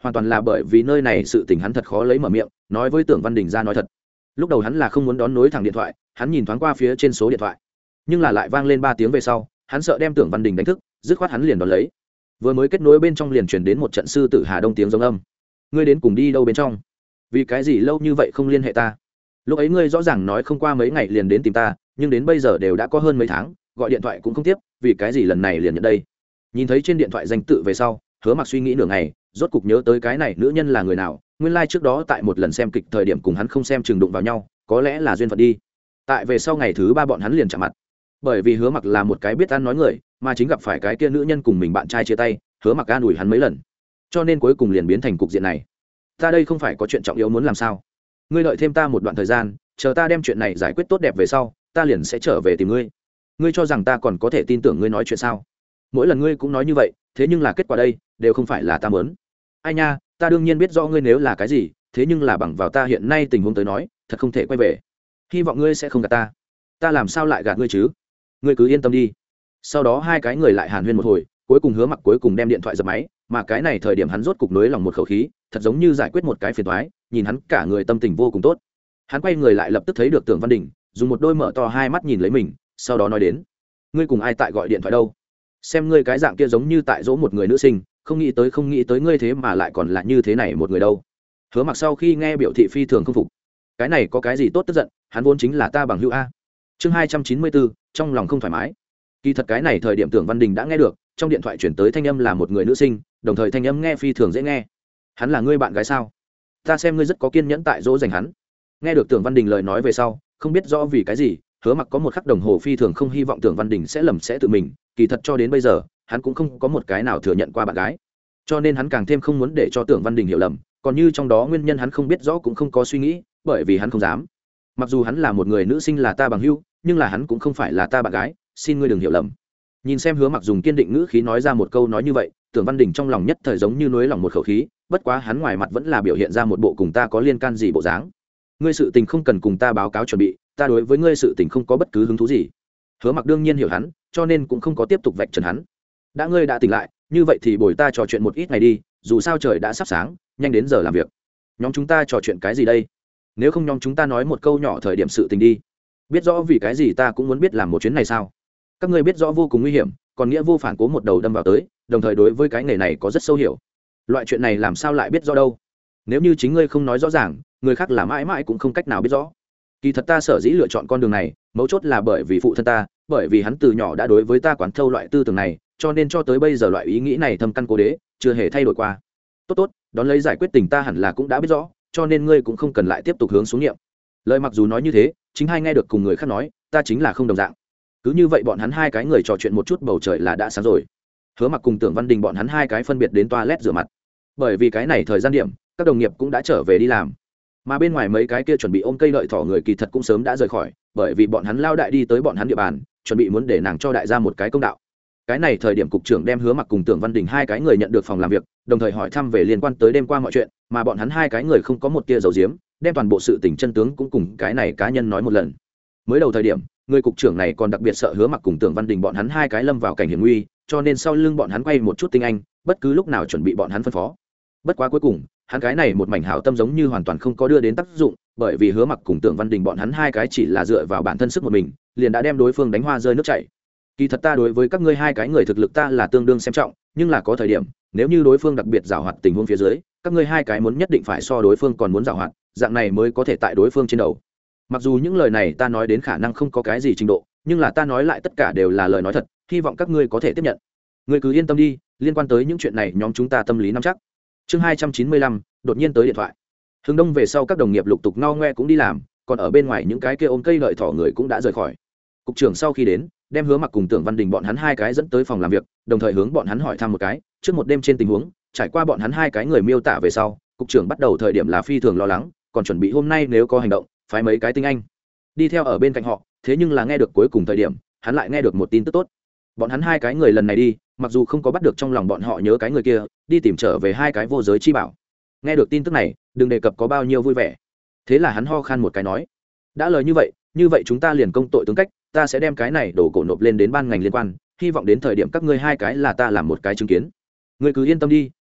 hoàn toàn là bởi vì nơi này sự tình hắn thật khó lấy mở miệng nói với Tưởng Văn Đình ra nói thật. Lúc đầu hắn là không muốn đón nối thẳng điện thoại, hắn nhìn thoáng qua phía trên số điện thoại, nhưng là lại vang lên 3 tiếng về sau, hắn sợ đem Tưởng Văn Đình đánh thức, dứt khoát hắn liền đón lấy. Vừa mới kết nối bên trong liền truyền đến một trận sư tử Hà Đông tiếng giống âm. Ngươi đến cùng đi đâu bên trong? Vì cái gì lâu như vậy không liên hệ ta? Lúc ấy ngươi rõ ràng nói không qua mấy ngày liền đến tìm ta, nhưng đến bây giờ đều đã có hơn mấy tháng, gọi điện thoại cũng không tiếp, vì cái gì lần này liền nhận đây? Nhìn thấy trên điện thoại danh tự về sau, Hứa Mặc suy nghĩ nửa ngày, rốt cục nhớ tới cái này nữ nhân là người nào. Nguyên lai trước đó tại một lần xem kịch thời điểm cùng hắn không xem chừng đụng vào nhau, có lẽ là duyên phận đi. Tại về sau ngày thứ 3 bọn hắn liền chạm mặt. Bởi vì Hứa Mặc là một cái biết ăn nói người, mà chính gặp phải cái kia nữ nhân cùng mình bạn trai chia tay, Hứa Mặc an ủi hắn mấy lần, cho nên cuối cùng liền biến thành cục diện này. Ta đây không phải có chuyện trọng yếu muốn làm sao? Ngươi đợi thêm ta một đoạn thời gian, chờ ta đem chuyện này giải quyết tốt đẹp về sau, ta liền sẽ trở về tìm ngươi. Ngươi cho rằng ta còn có thể tin tưởng ngươi nói chuyện sao? Mỗi lần ngươi cũng nói như vậy, thế nhưng là kết quả đây đều không phải là ta muốn. Ai nha, ta đương nhiên biết rõ ngươi nếu là cái gì, thế nhưng là bằng vào ta hiện nay tình huống tới nói, thật không thể quay về. Hy vọng ngươi sẽ không gạt ta. Ta làm sao lại gạt ngươi chứ? Ngươi cứ yên tâm đi. Sau đó hai cái người lại hàn huyên một hồi, cuối cùng Hứa Mặc cuối cùng đem điện thoại dập máy, mà cái này thời điểm hắn rốt cục nới lòng một khẩu khí, thật giống như giải quyết một cái phiền toái, nhìn hắn cả người tâm tình vô cùng tốt. Hắn quay người lại lập tức thấy được Tưởng Văn Đình, dùng một đôi mở to hai mắt nhìn lấy mình, sau đó nói đến: ngươi cùng ai tại gọi điện thoại đâu? Xem ngươi cái dạng kia giống như tại dỗ một người nữ sinh, không nghĩ tới ngươi thế mà lại còn là như thế này một người đâu. Hứa Mặc sau khi nghe biểu thị phi thường không phục. Cái này có cái gì tốt tức giận, hắn vốn chính là ta bằng hữu a. Chương 294, trong lòng không thoải mái. Kỳ thật cái này thời điểm Tưởng Văn Đình đã nghe được, trong điện thoại chuyển tới thanh âm là một người nữ sinh, đồng thời thanh âm nghe phi thường dễ nghe. Hắn là ngươi bạn gái sao? Ta xem ngươi rất có kiên nhẫn tại dỗ dành hắn. Nghe được Tưởng Văn Đình lời nói về sau, không biết rõ vì cái gì, Hứa Mặc có một khắc đồng hồ phi thường không hy vọng Tưởng Văn Đình sẽ lầm sẽ tự mình, kỳ thật cho đến bây giờ, hắn cũng không có một cái nào thừa nhận qua bạn gái. Cho nên hắn càng thêm không muốn để cho Tưởng Văn Đình hiểu lầm, còn như trong đó nguyên nhân hắn không biết rõ cũng không có suy nghĩ, bởi vì hắn không dám. Mặc dù hắn là một người nữ sinh là ta bằng hữu, nhưng là hắn cũng không phải là ta bạn gái, xin ngươi đừng hiểu lầm. Nhìn xem Hứa Mặc dùng kiên định ngữ khí nói ra một câu nói như vậy, Tưởng Văn Đình trong lòng nhất thời giống như nuối lòng một khẩu khí, bất quá hắn ngoài mặt vẫn là biểu hiện ra một bộ cùng ta có liên can gì bộ dáng. Ngươi sự tình không cần cùng ta báo cáo chuẩn bị, ta đối với ngươi sự tình không có bất cứ hứng thú gì. Hứa Mặc đương nhiên hiểu hắn, cho nên cũng không có tiếp tục vạch trần hắn. Đã ngươi đã tỉnh lại, như vậy thì bồi ta trò chuyện một ít ngày đi, dù sao trời đã sắp sáng, nhanh đến giờ làm việc. Nhóm chúng ta trò chuyện cái gì đây? Nếu không nhóm chúng ta nói một câu nhỏ thời điểm sự tình đi. Biết rõ vì cái gì ta cũng muốn biết làm một chuyến này sao? Các ngươi biết rõ vô cùng nguy hiểm, còn nghĩa vô phản cố một đầu đâm vào tới, đồng thời đối với cái nghề này có rất sâu hiểu. Loại chuyện này làm sao lại biết rõ đâu? Nếu như chính ngươi không nói rõ ràng, người khác là mãi mãi cũng không cách nào biết rõ. Kỳ thật ta sở dĩ lựa chọn con đường này, mấu chốt là bởi vì phụ thân ta, bởi vì hắn từ nhỏ đã đối với ta quán thâu loại tư tưởng này, cho nên cho tới bây giờ loại ý nghĩ này thâm căn cố đế, chưa hề thay đổi qua. Tốt, đón lấy giải quyết tình ta hẳn là cũng đã biết rõ, cho nên ngươi cũng không cần lại tiếp tục hướng xuống nghiệm. Lời mặc dù nói như thế, chính hai nghe được cùng người khác nói, ta chính là không đồng dạng. Cứ như vậy bọn hắn hai cái người trò chuyện một chút, bầu trời là đã sáng rồi. Hứa Mặc cùng Tưởng Văn Đình bọn hắn hai cái phân biệt đến toilet rửa mặt. Bởi vì cái này thời gian điểm, các đồng nghiệp cũng đã trở về đi làm. Mà bên ngoài mấy cái kia chuẩn bị ôm cây đợi thỏ người kỳ thật cũng sớm đã rời khỏi, bởi vì bọn hắn lao đại đi tới bọn hắn địa bàn, chuẩn bị muốn để nàng cho đại gia một cái công đạo. Cái này thời điểm cục trưởng đem Hứa Mặc cùng Tưởng Văn Đình hai cái người nhận được phòng làm việc, đồng thời hỏi thăm về liên quan tới đêm qua mọi chuyện, mà bọn hắn hai cái người không có một tia giấu giếm, đem toàn bộ sự tình chân tướng cũng cùng cái này cá nhân nói một lần. Mới đầu thời điểm, người cục trưởng này còn đặc biệt sợ Hứa Mặc cùng Tưởng Văn Đình bọn hắn hai cái lâm vào cảnh hiểm nguy, cho nên sau lưng bọn hắn quay một chút tinh anh, bất cứ lúc nào chuẩn bị bọn hắn phân phó. Bất quá cuối cùng, hắn cái này một mảnh hảo tâm giống như hoàn toàn không có đưa đến tác dụng, bởi vì Hứa Mặc cùng Tưởng Văn Đình bọn hắn hai cái chỉ là dựa vào bản thân sức một mình, liền đã đem đối phương đánh hoa rơi nước chảy. Kỳ thật ta đối với các ngươi hai cái người thực lực ta là tương đương xem trọng, nhưng là có thời điểm, nếu như đối phương đặc biệt giàu hoạt tình huống phía dưới, các ngươi hai cái muốn nhất định phải so đối phương còn muốn giàu hoạt, dạng này mới có thể tại đối phương trên đầu. Mặc dù những lời này ta nói đến khả năng không có cái gì trình độ, nhưng là ta nói lại tất cả đều là lời nói thật, hy vọng các ngươi có thể tiếp nhận. Ngươi cứ yên tâm đi, liên quan tới những chuyện này nhóm chúng ta tâm lý nắm chắc. Chương 295, đột nhiên tới điện thoại. Hướng đông về sau các đồng nghiệp lục tục ngao ngoe cũng đi làm, còn ở bên ngoài những cái kia ôm cây đợi thỏ người cũng đã rời khỏi. Cục trưởng sau khi đến, đem Hứa Mặc cùng Tưởng Văn Đình bọn hắn hai cái dẫn tới phòng làm việc, đồng thời hướng bọn hắn hỏi thăm một cái, trước một đêm trên tình huống, trải qua bọn hắn hai cái người miêu tả về sau, cục trưởng bắt đầu thời điểm là phi thường lo lắng, còn chuẩn bị hôm nay nếu có hành động, phái mấy cái tinh anh đi theo ở bên cạnh họ, thế nhưng là nghe được cuối cùng thời điểm, hắn lại nghe được một tin tức tốt. Bọn hắn hai cái người lần này đi, mặc dù không có bắt được trong lòng bọn họ nhớ cái người kia, đi tìm trở về hai cái vô giới chi bảo. Nghe được tin tức này, đừng đề cập có bao nhiêu vui vẻ. Thế là hắn ho khan một cái nói: đã lời như vậy chúng ta liền công tội tướng cách, ta sẽ đem cái này đổ cổ nộp lên đến ban ngành liên quan, hy vọng đến thời điểm các ngươi hai cái là ta làm một cái chứng kiến. Ngươi cứ yên tâm đi,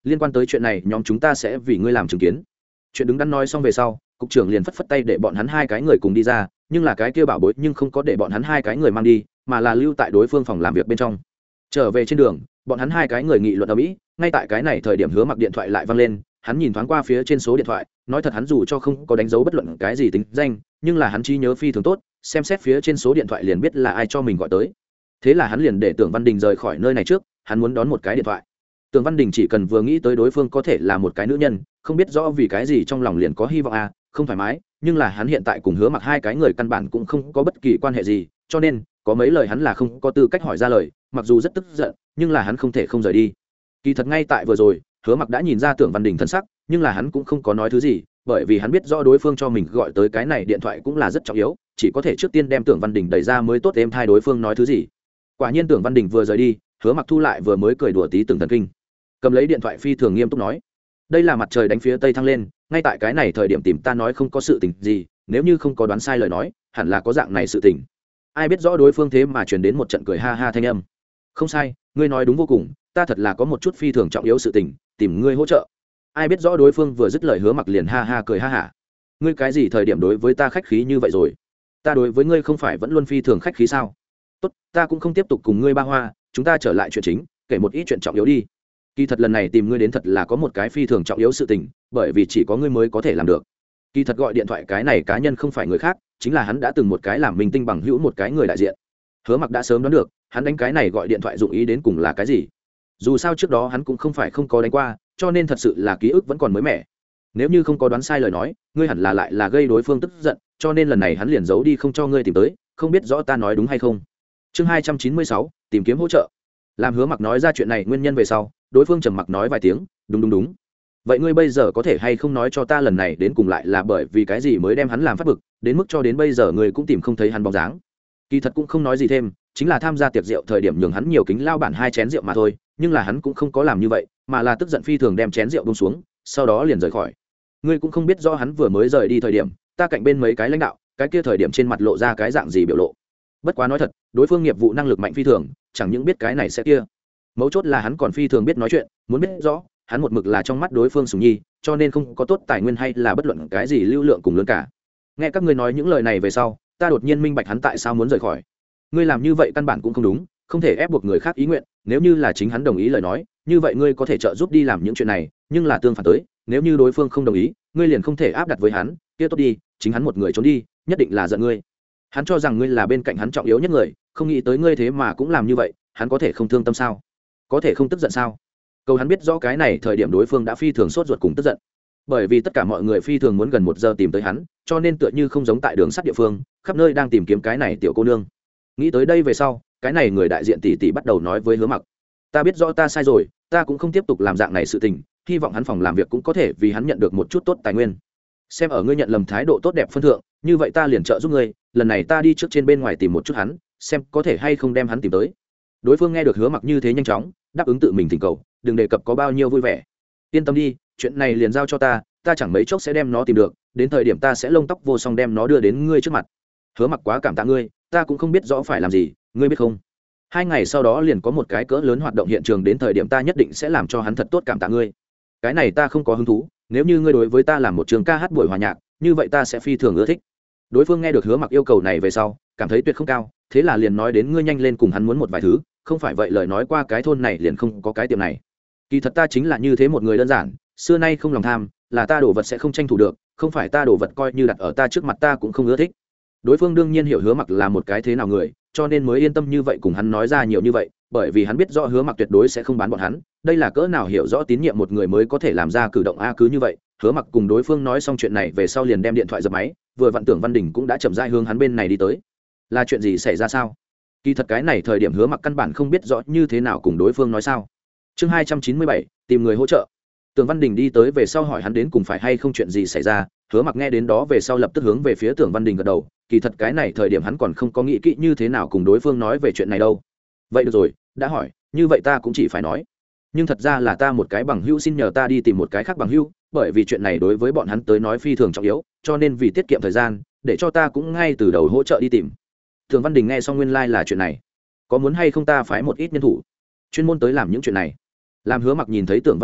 liên quan tới chuyện này nhóm chúng ta sẽ vì ngươi làm chứng kiến. Chuyện đứng đắn nói xong về sau, cục trưởng liền phất phất tay để bọn hắn hai cái người cùng đi ra, nhưng là cái kia bảo bối nhưng không có để bọn hắn hai cái người mang đi, mà là lưu tại đối phương phòng làm việc bên trong. Trở về trên đường, bọn hắn hai cái người nghị luận ở mỹ, ngay tại cái này thời điểm Hứa Mặc điện thoại lại vang lên, hắn nhìn thoáng qua phía trên số điện thoại, nói thật hắn dù cho không có đánh dấu bất luận cái gì tính danh, nhưng là hắn trí nhớ phi thường tốt, xem xét phía trên số điện thoại liền biết là ai cho mình gọi tới. Thế là hắn liền để Tưởng Văn Đình rời khỏi nơi này trước, hắn muốn đón một cái điện thoại. Tưởng Văn Đình chỉ cần vừa nghĩ tới đối phương có thể là một cái nữ nhân, không biết rõ vì cái gì trong lòng liền có hy vọng không thoải mái, nhưng là hắn hiện tại cùng Hứa Mặc hai cái người căn bản cũng không có bất kỳ quan hệ gì, cho nên có mấy lời hắn là không có tư cách hỏi ra lời, mặc dù rất tức giận, nhưng là hắn không thể không rời đi. Kỳ thật ngay tại vừa rồi, Hứa Mặc đã nhìn ra Tưởng Văn Đình thân sắc, nhưng là hắn cũng không có nói thứ gì, bởi vì hắn biết rõ đối phương cho mình gọi tới cái này điện thoại cũng là rất trọng yếu, chỉ có thể trước tiên đem Tưởng Văn Đình đẩy ra mới tốt em thay đối phương nói thứ gì. Quả nhiên Tưởng Văn Đình vừa rời đi, Hứa Mặc thu lại vừa mới cười đùa tí từng thần kinh, cầm lấy điện thoại phi thường nghiêm túc nói: đây là mặt trời đánh phía tây thăng lên, ngay tại cái này thời điểm tìm ta nói không có sự tình gì, nếu như không có đoán sai lời nói hẳn là có dạng này sự tình. Ai biết rõ đối phương thế mà truyền đến một trận cười ha ha thanh âm. Không sai, ngươi nói đúng vô cùng, ta thật là có một chút phi thường trọng yếu sự tình tìm ngươi hỗ trợ. Ai biết rõ đối phương vừa dứt lời Hứa Mặc liền ha ha cười ha hả. Ngươi cái gì thời điểm đối với ta khách khí như vậy rồi? Ta đối với ngươi không phải vẫn luôn phi thường khách khí sao? Tốt, ta cũng không tiếp tục cùng ngươi ba hoa, chúng ta trở lại chuyện chính, kể một ít chuyện trọng yếu đi. Kỳ thật lần này tìm ngươi đến thật là có một cái phi thường trọng yếu sự tình, bởi vì chỉ có ngươi mới có thể làm được. Kỳ thật gọi điện thoại cái này cá nhân không phải người khác, chính là hắn đã từng một cái làm minh tinh bằng hữu một cái người đại diện. Hứa Mặc đã sớm đoán được hắn đánh cái này gọi điện thoại dụng ý đến cùng là cái gì. Dù sao trước đó hắn cũng không phải không có đánh qua, cho nên thật sự là ký ức vẫn còn mới mẻ. Nếu như không có đoán sai lời nói, ngươi hẳn là lại là gây đối phương tức giận, cho nên lần này hắn liền giấu đi không cho ngươi tìm tới, không biết rõ ta nói đúng hay không. Chương 296, tìm kiếm hỗ trợ. Làm Hứa Mặc nói ra chuyện này nguyên nhân về sau, đối phương trầm mặc nói vài tiếng, đúng. Vậy ngươi bây giờ có thể hay không nói cho ta lần này đến cùng lại là bởi vì cái gì mới đem hắn làm phát bực, đến mức cho đến bây giờ ngươi cũng tìm không thấy hắn bóng dáng. Kỳ thật cũng không nói gì thêm, chính là tham gia tiệc rượu thời điểm nhường hắn nhiều kính lao bản 2 chén rượu mà thôi, nhưng là hắn cũng không có làm như vậy, mà là tức giận phi thường đem chén rượu buông xuống, sau đó liền rời khỏi. Ngươi cũng không biết rõ hắn vừa mới rời đi thời điểm, ta cạnh bên mấy cái lãnh đạo, cái kia thời điểm trên mặt lộ ra cái dạng gì biểu lộ. Bất quá nói thật, đối phương nghiệp vụ năng lực mạnh phi thường, chẳng những biết cái này sẽ kia, mấu chốt là hắn còn phi thường biết nói chuyện, muốn biết rõ hắn một mực là trong mắt đối phương sùng nhi, cho nên không có tốt tài nguyên hay là bất luận cái gì lưu lượng cùng lớn cả. Nghe các ngươi nói những lời này về sau, ta đột nhiên minh bạch hắn tại sao muốn rời khỏi. Ngươi làm như vậy căn bản cũng không đúng, không thể ép buộc người khác ý nguyện, nếu như là chính hắn đồng ý lời nói, như vậy ngươi có thể trợ giúp đi làm những chuyện này, nhưng là tương phản tới, nếu như đối phương không đồng ý, ngươi liền không thể áp đặt với hắn, kia tốt đi, chính hắn một người trốn đi, nhất định là giận ngươi. Hắn cho rằng ngươi là bên cạnh hắn trọng yếu nhất người, không nghĩ tới ngươi thế mà cũng làm như vậy, hắn có thể không thương tâm sao? Có thể không tức giận sao? Câu hắn biết rõ cái này thời điểm đối phương đã phi thường sốt ruột cùng tức giận, bởi vì tất cả mọi người phi thường muốn gần 1 giờ tìm tới hắn, cho nên tựa như không giống tại đường sắt địa phương, khắp nơi đang tìm kiếm cái này tiểu cô nương. Nghĩ tới đây về sau, cái này người đại diện tỷ tỷ bắt đầu nói với Hứa Mặc: ta biết rõ ta sai rồi, ta cũng không tiếp tục làm dạng này sự tình, hy vọng hắn phòng làm việc cũng có thể vì hắn nhận được một chút tốt tài nguyên. Xem ở ngươi nhận lầm thái độ tốt đẹp phân thượng, như vậy ta liền trợ giúp ngươi, lần này ta đi trước trên bên ngoài tìm một chút hắn, xem có thể hay không đem hắn tìm tới. Đối phương nghe được Hứa Mặc như thế nhanh chóng đáp ứng tự mình thỉnh cầu, đừng đề cập có bao nhiêu vui vẻ. Yên tâm đi, chuyện này liền giao cho ta chẳng mấy chốc sẽ đem nó tìm được, đến thời điểm ta sẽ lông tóc vô song đem nó đưa đến ngươi trước mặt. Hứa Mặc quá cảm tạ ngươi, ta cũng không biết rõ phải làm gì, ngươi biết không? 2 ngày sau đó liền có một cái cỡ lớn hoạt động hiện trường, đến thời điểm ta nhất định sẽ làm cho hắn thật tốt cảm tạ ngươi. Cái này ta không có hứng thú, nếu như ngươi đối với ta làm một trường ca hát buổi hòa nhạc, như vậy ta sẽ phi thường ưa thích. Đối phương nghe được Hứa Mặc yêu cầu này về sau, cảm thấy tuyệt không cao, thế là liền nói đến ngươi nhanh lên cùng hắn muốn một vài thứ, không phải vậy lời nói qua cái thôn này liền không có cái tiệm này. Kỳ thật ta chính là như thế một người đơn giản, xưa nay không lòng tham, là ta đồ vật sẽ không tranh thủ được, không phải ta đồ vật coi như đặt ở ta trước mặt ta cũng không ưa thích. Đối phương đương nhiên hiểu Hứa Mặc là một cái thế nào người, cho nên mới yên tâm như vậy cùng hắn nói ra nhiều như vậy, bởi vì hắn biết rõ Hứa Mặc tuyệt đối sẽ không bán bọn hắn, đây là cỡ nào hiểu rõ tín nhiệm một người mới có thể làm ra cử động cứ như vậy. Hứa Mặc cùng đối phương nói xong chuyện này về sau liền đem điện thoại dập máy, vừa vặn Tưởng Văn Đình cũng đã chậm rãi hướng hắn bên này đi tới. Là chuyện gì xảy ra sao? Kỳ thật cái này thời điểm Hứa Mặc căn bản không biết rõ như thế nào cùng đối phương nói sao. Chương 297, tìm người hỗ trợ. Tưởng Văn Đình đi tới về sau hỏi hắn đến cùng phải hay không chuyện gì xảy ra, Hứa Mặc nghe đến đó về sau lập tức hướng về phía Tưởng Văn Đình gật đầu, kỳ thật cái này thời điểm hắn còn không có nghĩ kỹ như thế nào cùng đối phương nói về chuyện này đâu. Vậy được rồi, đã hỏi, như vậy ta cũng chỉ phải nói. Nhưng thật ra là ta một cái bằng hữu xin nhờ ta đi tìm một cái khác bằng hữu, bởi vì chuyện này đối với bọn hắn tới nói phi thường trọng yếu, cho nên vì tiết kiệm thời gian, để cho ta cũng ngay từ đầu hỗ trợ đi tìm. Tưởng Văn Đình nghe xong nguyên lai là chuyện này, có muốn hay không ta phái một ít nhân thủ chuyên môn tới làm những chuyện này. Làm Hứa Mặc nhìn thấy Tưởng Văn Đình,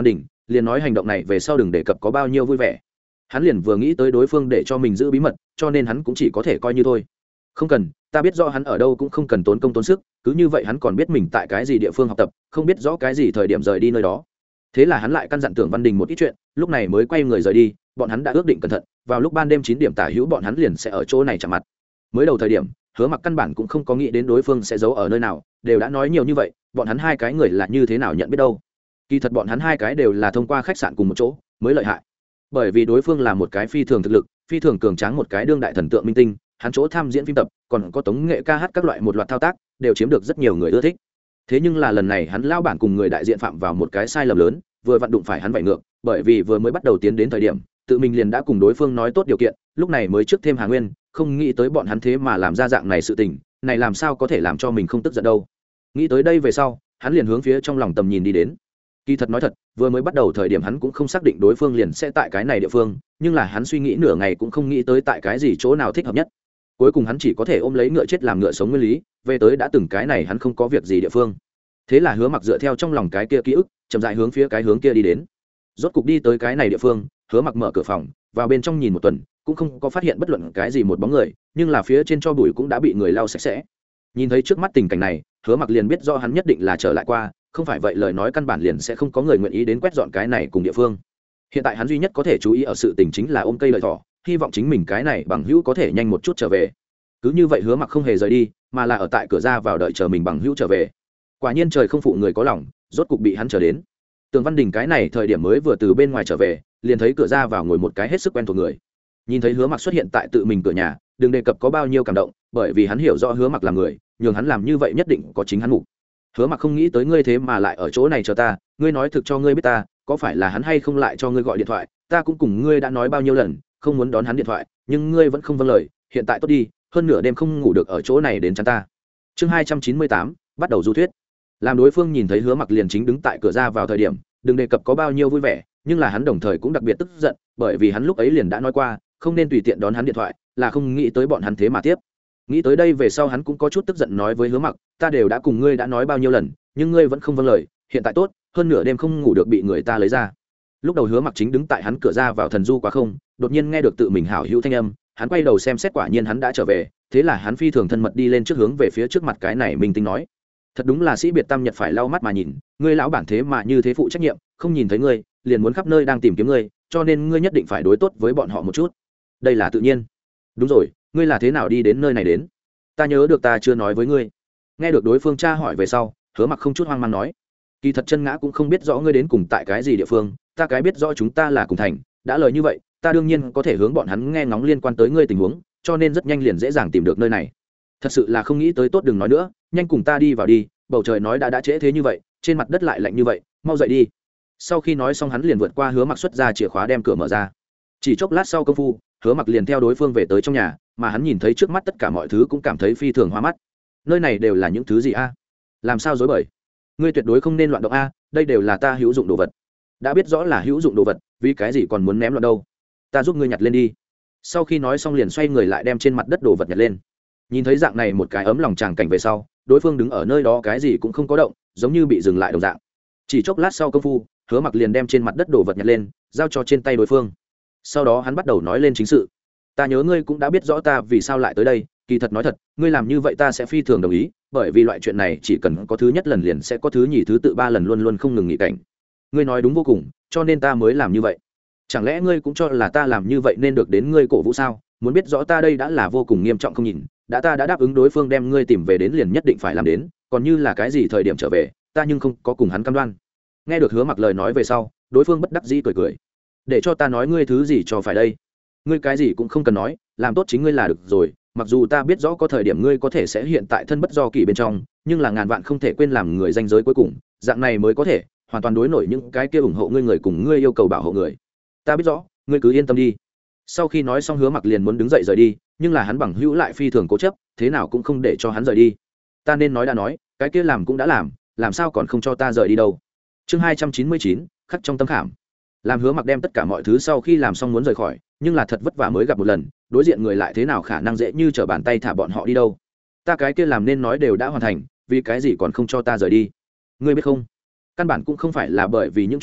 liền nói hành động này về sau đừng đề cập có bao nhiêu vui vẻ. Hắn liền vừa nghĩ tới đối phương để cho mình giữ bí mật, cho nên hắn cũng chỉ có thể coi như thôi. Không cần, ta biết rõ hắn ở đâu cũng không cần tốn công tốn sức, cứ như vậy hắn còn biết mình tại cái gì địa phương học tập, không biết rõ cái gì thời điểm rời đi nơi đó. Thế là hắn lại căn dặn Tưởng Văn Đình một ít chuyện, lúc này mới quay người rời đi. Bọn hắn đã ước định cẩn thận, vào lúc ban đêm 9 điểm tả hữu bọn hắn liền sẽ ở chỗ này chạm mặt. Mới đầu thời điểm, Hứa Mặc căn bản cũng không có nghĩ đến đối phương sẽ giấu ở nơi nào, đều đã nói nhiều như vậy, bọn hắn hai cái người là như thế nào nhận biết đâu. Kỳ thật bọn hắn hai cái đều là thông qua khách sạn cùng một chỗ mới lợi hại, bởi vì đối phương là một cái phi thường thực lực, phi thường cường tráng một cái đương đại thần tượng minh tinh, hắn chỗ tham diễn phim tập, còn có tống nghệ ca hát các loại một loạt thao tác, đều chiếm được rất nhiều người ưa thích. Thế nhưng là lần này hắn lao bản cùng người đại diện phạm vào một cái sai lầm lớn, vừa vặn đụng phải hắn vậy ngược, bởi vì vừa mới bắt đầu tiến đến thời điểm, tự mình liền đã cùng đối phương nói tốt điều kiện, lúc này mới trước thêm Hà Nguyên, không nghĩ tới bọn hắn thế mà làm ra dạng này sự tình, này làm sao có thể làm cho mình không tức giận đâu. Nghĩ tới đây về sau, hắn liền hướng phía trong lòng tầm nhìn đi đến. Kỳ thật nói thật, vừa mới bắt đầu thời điểm hắn cũng không xác định đối phương liền sẽ tại cái này địa phương, nhưng là hắn suy nghĩ nửa ngày cũng không nghĩ tới tại cái gì chỗ nào thích hợp nhất. Cuối cùng hắn chỉ có thể ôm lấy ngựa chết làm ngựa sống nguyên lý, về tới đã từng cái này hắn không có việc gì địa phương. Thế là Hứa Mặc dựa theo trong lòng cái kia ký ức, chậm rãi hướng phía cái hướng kia đi đến. Rốt cục đi tới cái này địa phương, Hứa Mặc mở cửa phòng, vào bên trong nhìn một tuần, cũng không có phát hiện bất luận cái gì một bóng người, nhưng là phía trên cho bụi cũng đã bị người lau sạch sẽ. Nhìn thấy trước mắt tình cảnh này, Hứa Mặc liền biết do hắn nhất định là trở lại qua, không phải vậy lời nói căn bản liền sẽ không có người nguyện ý đến quét dọn cái này cùng địa phương. Hiện tại hắn duy nhất có thể chú ý ở sự tình chính là ôm cây lợi thỏ, hy vọng chính mình cái này bằng hữu có thể nhanh một chút trở về. Cứ như vậy Hứa Mặc không hề rời đi, mà là ở tại cửa ra vào đợi chờ mình bằng hữu trở về. Quả nhiên trời không phụ người có lòng, rốt cục bị hắn chờ đến. Tường Văn Đình cái này thời điểm mới vừa từ bên ngoài trở về, liền thấy cửa ra vào ngồi một cái hết sức quen thuộc người. Nhìn thấy Hứa Mặc xuất hiện tại tự mình cửa nhà, đừng đề cập có bao nhiêu cảm động, bởi vì hắn hiểu rõ Hứa Mặc là người, nhường hắn làm như vậy nhất định có chính hắn mục. Hứa Mặc không nghĩ tới ngươi thế mà lại ở chỗ này chờ ta, ngươi nói thực cho ngươi biết ta, có phải là hắn hay không lại cho ngươi gọi điện thoại, ta cũng cùng ngươi đã nói bao nhiêu lần, không muốn đón hắn điện thoại, nhưng ngươi vẫn không vâng lời, hiện tại tốt đi, hơn nửa đêm không ngủ được ở chỗ này đến chắn ta. Chương 298, bắt đầu du thuyết. Làm đối phương nhìn thấy Hứa Mặc liền chính đứng tại cửa ra vào thời điểm, đừng đề cập có bao nhiêu vui vẻ, nhưng là hắn đồng thời cũng đặc biệt tức giận, bởi vì hắn lúc ấy liền đã nói qua, không nên tùy tiện đón hắn điện thoại, là không nghĩ tới bọn hắn thế mà tiếp. Nghĩ tới đây về sau hắn cũng có chút tức giận nói với Hứa Mặc, ta đều đã cùng ngươi đã nói bao nhiêu lần, nhưng ngươi vẫn không vâng lời, hiện tại tốt, hơn nửa đêm không ngủ được bị người ta lấy ra. Lúc đầu Hứa Mặc chính đứng tại hắn cửa ra vào thần du quá không, đột nhiên nghe được tự mình hảo hữu thanh âm, hắn quay đầu xem xét quả nhiên hắn đã trở về, thế là hắn phi thường thân mật đi lên trước hướng về phía trước mặt cái này mình tính nói, thật đúng là sĩ biệt tam nhật phải lau mắt mà nhìn, ngươi lão bản thế mà như thế phụ trách nhiệm, không nhìn thấy ngươi liền muốn khắp nơi đang tìm kiếm ngươi, cho nên ngươi nhất định phải đối tốt với bọn họ một chút, đây là tự nhiên. Đúng rồi, ngươi là thế nào đi đến nơi này đến? Ta nhớ được ta chưa nói với ngươi. Nghe được đối phương tra hỏi về sau, Hứa Mặc không chút hoang mang nói, kỳ thật chân ngã cũng không biết rõ ngươi đến cùng tại cái gì địa phương, ta cái biết rõ chúng ta là cùng thành, đã lời như vậy ta đương nhiên có thể hướng bọn hắn nghe ngóng liên quan tới ngươi tình huống, cho nên rất nhanh liền dễ dàng tìm được nơi này. Thật sự là không nghĩ tới, tốt đừng nói nữa, nhanh cùng ta đi vào đi, bầu trời nói đã trễ thế như vậy, trên mặt đất lại lạnh như vậy, mau dậy đi. Sau khi nói xong hắn liền vượt qua Hứa Mặc xuất ra chìa khóa đem cửa mở ra. Chỉ chốc lát sau công phu, Hứa Mặc liền theo đối phương về tới trong nhà, mà hắn nhìn thấy trước mắt tất cả mọi thứ cũng cảm thấy phi thường hoa mắt. Nơi này đều là những thứ gì a? Làm sao dối bời? Ngươi tuyệt đối không nên loạn động a, đây đều là ta hữu dụng đồ vật. Đã biết rõ là hữu dụng đồ vật, vì cái gì còn muốn ném loạn đâu? Ta giúp ngươi nhặt lên đi. Sau khi nói xong liền xoay người lại đem trên mặt đất đồ vật nhặt lên. Nhìn thấy dạng này một cái ấm lòng tràng cảnh về sau, đối phương đứng ở nơi đó cái gì cũng không có động, giống như bị dừng lại đồng dạng. Chỉ chốc lát sau công phu, Hứa Mặc liền đem trên mặt đất đồ vật nhặt lên, giao cho trên tay đối phương. Sau đó hắn bắt đầu nói lên chính sự. Ta nhớ ngươi cũng đã biết rõ ta vì sao lại tới đây, kỳ thật nói thật, ngươi làm như vậy ta sẽ phi thường đồng ý, bởi vì loại chuyện này chỉ cần có thứ nhất lần liền sẽ có thứ nhì thứ tự ba lần luôn luôn không ngừng nghỉ cảnh. Ngươi nói đúng vô cùng, cho nên ta mới làm như vậy. Chẳng lẽ ngươi cũng cho là ta làm như vậy nên được đến ngươi cổ vũ sao? Muốn biết rõ ta đây đã là vô cùng nghiêm trọng không nhìn, ta đã đáp ứng đối phương đem ngươi tìm về đến liền nhất định phải làm đến, còn như là cái gì thời điểm trở về, ta nhưng không có cùng hắn cam đoan. Nghe được Hứa Mặc lời nói về sau, đối phương bất đắc dĩ cười cười. Để cho ta nói ngươi thứ gì cho phải đây? Ngươi cái gì cũng không cần nói, làm tốt chính ngươi là được rồi, mặc dù ta biết rõ có thời điểm ngươi có thể sẽ hiện tại thân bất do kỳ bên trong, nhưng là ngàn vạn không thể quên làm người danh giới cuối cùng, dạng này mới có thể hoàn toàn đối nổi những cái kia ủng hộ ngươi người cùng ngươi yêu cầu bảo hộ người. Ta biết rõ, ngươi cứ yên tâm đi. Sau khi nói xong Hứa Mặc liền muốn đứng dậy rời đi, nhưng là hắn bằng hữu lại phi thường cố chấp, thế nào cũng không để cho hắn rời đi. Ta nên nói đã nói, cái kia làm cũng đã làm sao còn không cho ta rời đi đâu. Chương 299, khắc trong tâm khảm. Làm Hứa Mặc đem tất cả mọi thứ sau khi làm xong muốn rời khỏi, nhưng là thật vất vả mới gặp một lần, đối diện người lại thế nào khả năng dễ như trở bàn tay thả bọn họ đi đâu. Ta cái kia làm nên nói đều đã hoàn thành, vì cái gì còn không cho ta rời đi? Ngươi biết không, căn bản cũng không phải là bởi vì những chuyện này,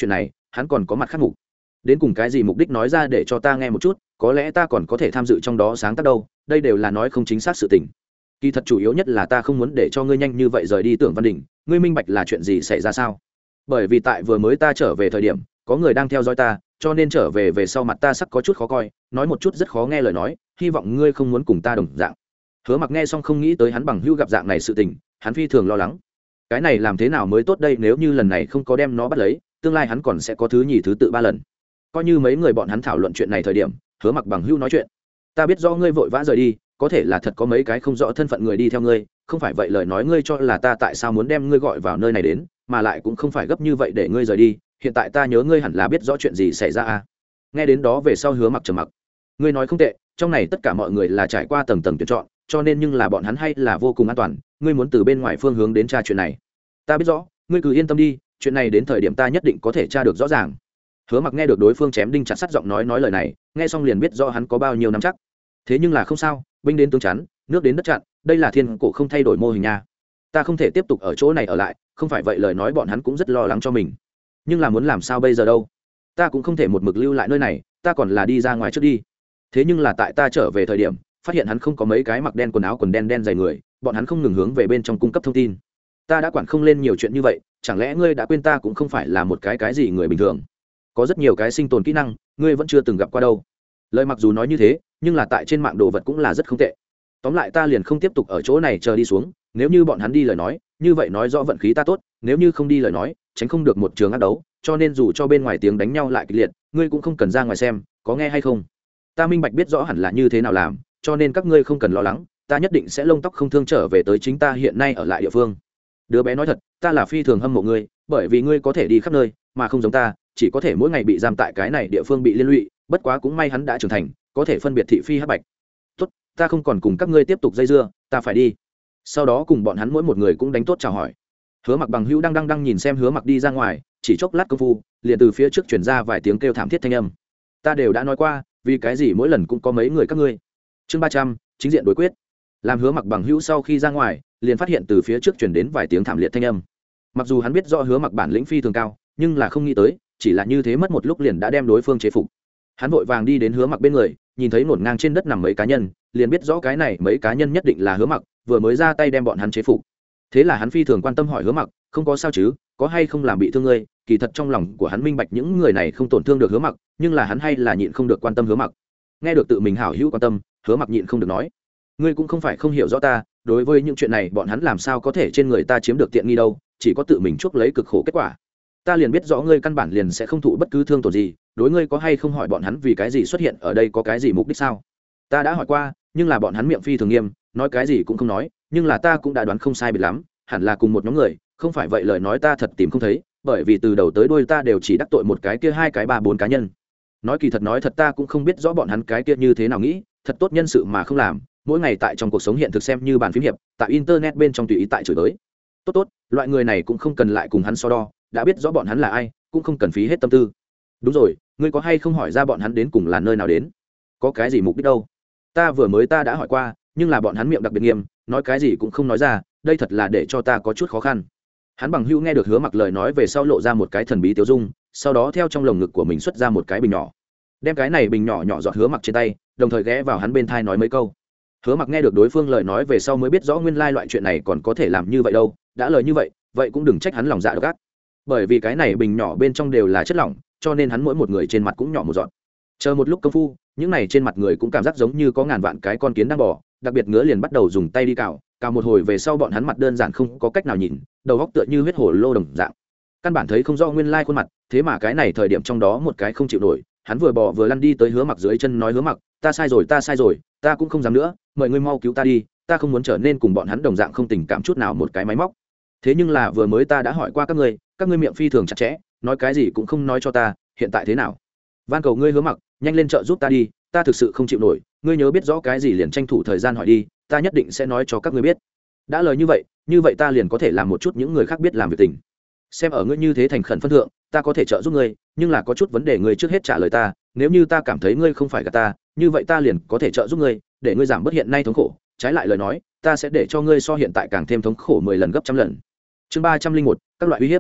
hắn còn có mặt khác mục. Đến cùng cái gì mục đích nói ra để cho ta nghe một chút, có lẽ ta còn có thể tham dự trong đó sáng tác đâu. Đây đều là nói không chính xác sự tình. Kỳ thật chủ yếu nhất là ta không muốn để cho ngươi nhanh như vậy rời đi Tưởng Văn Đình. Ngươi minh bạch là chuyện gì xảy ra sao? Bởi vì tại vừa mới ta trở về thời điểm có người đang theo dõi ta, cho nên trở về về sau mặt ta sắc có chút khó coi, nói một chút rất khó nghe lời nói, hy vọng ngươi không muốn cùng ta đồng dạng. Hứa Mặc nghe xong không nghĩ tới hắn bằng hữu gặp dạng này sự tình, hắn phi thường lo lắng. Cái này làm thế nào mới tốt đây, nếu như lần này không có đem nó bắt lấy, tương lai hắn còn sẽ có thứ nhì thứ tự 3 lần. Coi như mấy người bọn hắn thảo luận chuyện này thời điểm, Hứa Mặc bằng hữu nói chuyện, ta biết do ngươi vội vã rời đi, có thể là thật có mấy cái không rõ thân phận người đi theo ngươi, không phải vậy lời nói ngươi cho là ta tại sao muốn đem ngươi gọi vào nơi này đến, mà lại cũng không phải gấp như vậy để ngươi rời đi, hiện tại ta nhớ ngươi hẳn là biết rõ chuyện gì xảy ra à. Nghe đến đó về sau Hứa Mặc trầm mặc. Ngươi nói không tệ, trong này tất cả mọi người là trải qua tầng tầng tuyển chọn, cho nên nhưng là bọn hắn hay là vô cùng an toàn, ngươi muốn từ bên ngoài phương hướng đến tra chuyện này. Ta biết rõ, ngươi cứ yên tâm đi, chuyện này đến thời điểm ta nhất định có thể tra được rõ ràng. Hứa Mặc nghe được đối phương chém đinh chặt sắt giọng nói lời này, nghe xong liền biết rõ hắn có bao nhiêu nắm chắc. Thế nhưng là không sao, binh đến tướng chắn, nước đến đất chặn, đây là thiên cổ không thay đổi mô hình nha. Ta không thể tiếp tục ở chỗ này ở lại, không phải vậy lời nói bọn hắn cũng rất lo lắng cho mình. Nhưng là muốn làm sao bây giờ đâu? Ta cũng không thể một mực lưu lại nơi này, ta còn là đi ra ngoài trước đi. Thế nhưng là tại ta trở về thời điểm, phát hiện hắn không có mấy cái mặc đen quần áo quần đen đen dày người, bọn hắn không ngừng hướng về bên trong cung cấp thông tin. Ta đã quản không lên nhiều chuyện như vậy, chẳng lẽ ngươi đã quên ta cũng không phải là một cái gì người bình thường? Có rất nhiều cái sinh tồn kỹ năng, ngươi vẫn chưa từng gặp qua đâu. Lời mặc dù nói như thế, nhưng là tại trên mạng đồ vật cũng là rất không tệ. Tóm lại ta liền không tiếp tục ở chỗ này chờ đi xuống, nếu như bọn hắn đi lời nói, như vậy nói rõ vận khí ta tốt, nếu như không đi lời nói, tránh không được một trường ác đấu, cho nên dù cho bên ngoài tiếng đánh nhau lại kịch liệt, ngươi cũng không cần ra ngoài xem, có nghe hay không? Ta minh bạch biết rõ hẳn là như thế nào làm, cho nên các ngươi không cần lo lắng, ta nhất định sẽ lông tóc không thương trở về tới chính ta hiện nay ở lại địa phương. Đứa bé nói thật, ta là phi thường hâm mộ ngươi, bởi vì ngươi có thể đi khắp nơi, mà không giống ta, chỉ có thể mỗi ngày bị giam tại cái này địa phương bị liên lụy, bất quá cũng may hắn đã trưởng thành, có thể phân biệt thị phi hắc bạch. Tốt, ta không còn cùng các ngươi tiếp tục dây dưa, ta phải đi. Sau đó cùng bọn hắn mỗi một người cũng đánh tốt chào hỏi. Hứa Mặc bằng hữu đang nhìn xem Hứa Mặc đi ra ngoài, chỉ chốc lát công phu, liền từ phía trước truyền ra vài tiếng kêu thảm thiết thanh âm. Ta đều đã nói qua, vì cái gì mỗi lần cũng có mấy người các ngươi. Chương 300, chính diện đối quyết. Làm Hứa Mặc bằng hữu sau khi ra ngoài, liền phát hiện từ phía trước truyền đến vài tiếng thảm liệt thanh âm. Mặc dù hắn biết rõ Hứa Mặc bản lĩnh phi thường cao, nhưng là không nghĩ tới, chỉ là như thế mất một lúc liền đã đem đối phương chế phục. Hắn vội vàng đi đến Hứa Mặc bên người, nhìn thấy ngổn ngang trên đất nằm mấy cá nhân, liền biết rõ cái này mấy cá nhân nhất định là Hứa Mặc vừa mới ra tay đem bọn hắn chế phục. Thế là hắn phi thường quan tâm hỏi Hứa Mặc, không có sao chứ, có hay không làm bị thương ngươi? Kỳ thật trong lòng của hắn minh bạch những người này không tổn thương được Hứa Mặc, nhưng là hắn hay là nhịn không được quan tâm Hứa Mặc. Nghe được tự mình hảo hữu quan tâm, Hứa Mặc nhịn không được nói, ngươi cũng không phải không hiểu rõ ta, đối với những chuyện này bọn hắn làm sao có thể trên người ta chiếm được tiện nghi đâu, chỉ có tự mình chuốc lấy cực khổ kết quả. Ta liền biết rõ ngươi căn bản liền sẽ không thụ bất cứ thương tổn gì, đối ngươi có hay không hỏi bọn hắn vì cái gì xuất hiện ở đây, có cái gì mục đích sao? Ta đã hỏi qua, nhưng là bọn hắn miệng phi thường nghiêm, nói cái gì cũng không nói, nhưng là ta cũng đã đoán không sai biệt lắm, hẳn là cùng một nhóm người, không phải vậy lời nói ta thật tìm không thấy, bởi vì từ đầu tới đuôi ta đều chỉ đắc tội một cái kia, hai cái, ba bốn cá nhân. Nói kỳ thật nói thật ta cũng không biết rõ bọn hắn cái kia như thế nào nghĩ, thật tốt nhân sự mà không làm, mỗi ngày tại trong cuộc sống hiện thực xem như bàn phím hiệp, tại internet bên trong tùy ý tại chửi tới. Tốt, loại người này cũng không cần lại cùng hắn so đo, đã biết rõ bọn hắn là ai, cũng không cần phí hết tâm tư. Đúng rồi, ngươi có hay không hỏi ra bọn hắn đến cùng là nơi nào đến, có cái gì mục đích đâu? Ta vừa mới đã hỏi qua, nhưng là bọn hắn miệng đặc biệt nghiêm, nói cái gì cũng không nói ra, đây thật là để cho ta có chút khó khăn. Hắn bằng hữu nghe được Hứa Mặc lời nói về sau lộ ra một cái thần bí tiêu dung, sau đó theo trong lồng ngực của mình xuất ra một cái bình nhỏ, đem cái này bình nhỏ nhỏ giọt Hứa Mặc trên tay, đồng thời ghé vào hắn bên thai nói mấy câu. Hứa Mặc nghe được đối phương lời nói về sau mới biết rõ nguyên lai loại chuyện này còn có thể làm như vậy đâu, đã lời như vậy, vậy cũng đừng trách hắn lòng dạ độc ác. Bởi vì cái này bình nhỏ bên trong đều là chất lỏng, cho nên hắn mỗi một người trên mặt cũng nhỏ một giọt. Chờ một lúc công phu, những này trên mặt người cũng cảm giác giống như có ngàn vạn cái con kiến đang bò, đặc biệt ngứa liền bắt đầu dùng tay đi cào một hồi về sau bọn hắn mặt đơn giản không có cách nào nhìn, đầu góc tựa như huyết hổ lô đồng dạng, căn bản thấy không rõ nguyên lai khuôn mặt. Thế mà cái này thời điểm trong đó một cái không chịu nổi, hắn vừa bò vừa lăn đi tới Hứa Mặc dưới chân nói, Hứa Mặc, ta sai rồi, ta cũng không dám nữa, mời ngươi mau cứu ta đi, ta không muốn trở nên cùng bọn hắn đồng dạng không tình cảm chút nào một cái máy móc. Thế nhưng là vừa mới ta đã hỏi qua các ngươi miệng phi thường chặt chẽ, nói cái gì cũng không nói cho ta, hiện tại thế nào? Van cầu ngươi Hứa Mặc, nhanh lên trợ giúp ta đi, ta thực sự không chịu nổi, ngươi nhớ biết rõ cái gì liền tranh thủ thời gian hỏi đi, ta nhất định sẽ nói cho các ngươi biết. Đã lời như vậy ta liền có thể làm một chút những người khác biết làm việc tình. Xem ở ngươi như thế thành khẩn phân thượng, ta có thể trợ giúp ngươi, nhưng là có chút vấn đề ngươi trước hết trả lời ta, nếu như ta cảm thấy ngươi không phải gạt ta, như vậy ta liền có thể trợ giúp ngươi, để ngươi giảm bớt hiện nay thống khổ, trái lại lời nói, ta sẽ để cho ngươi so hiện tại càng thêm thống khổ 10 lần gấp trăm lần. Chương 301, các loại uy hiếp.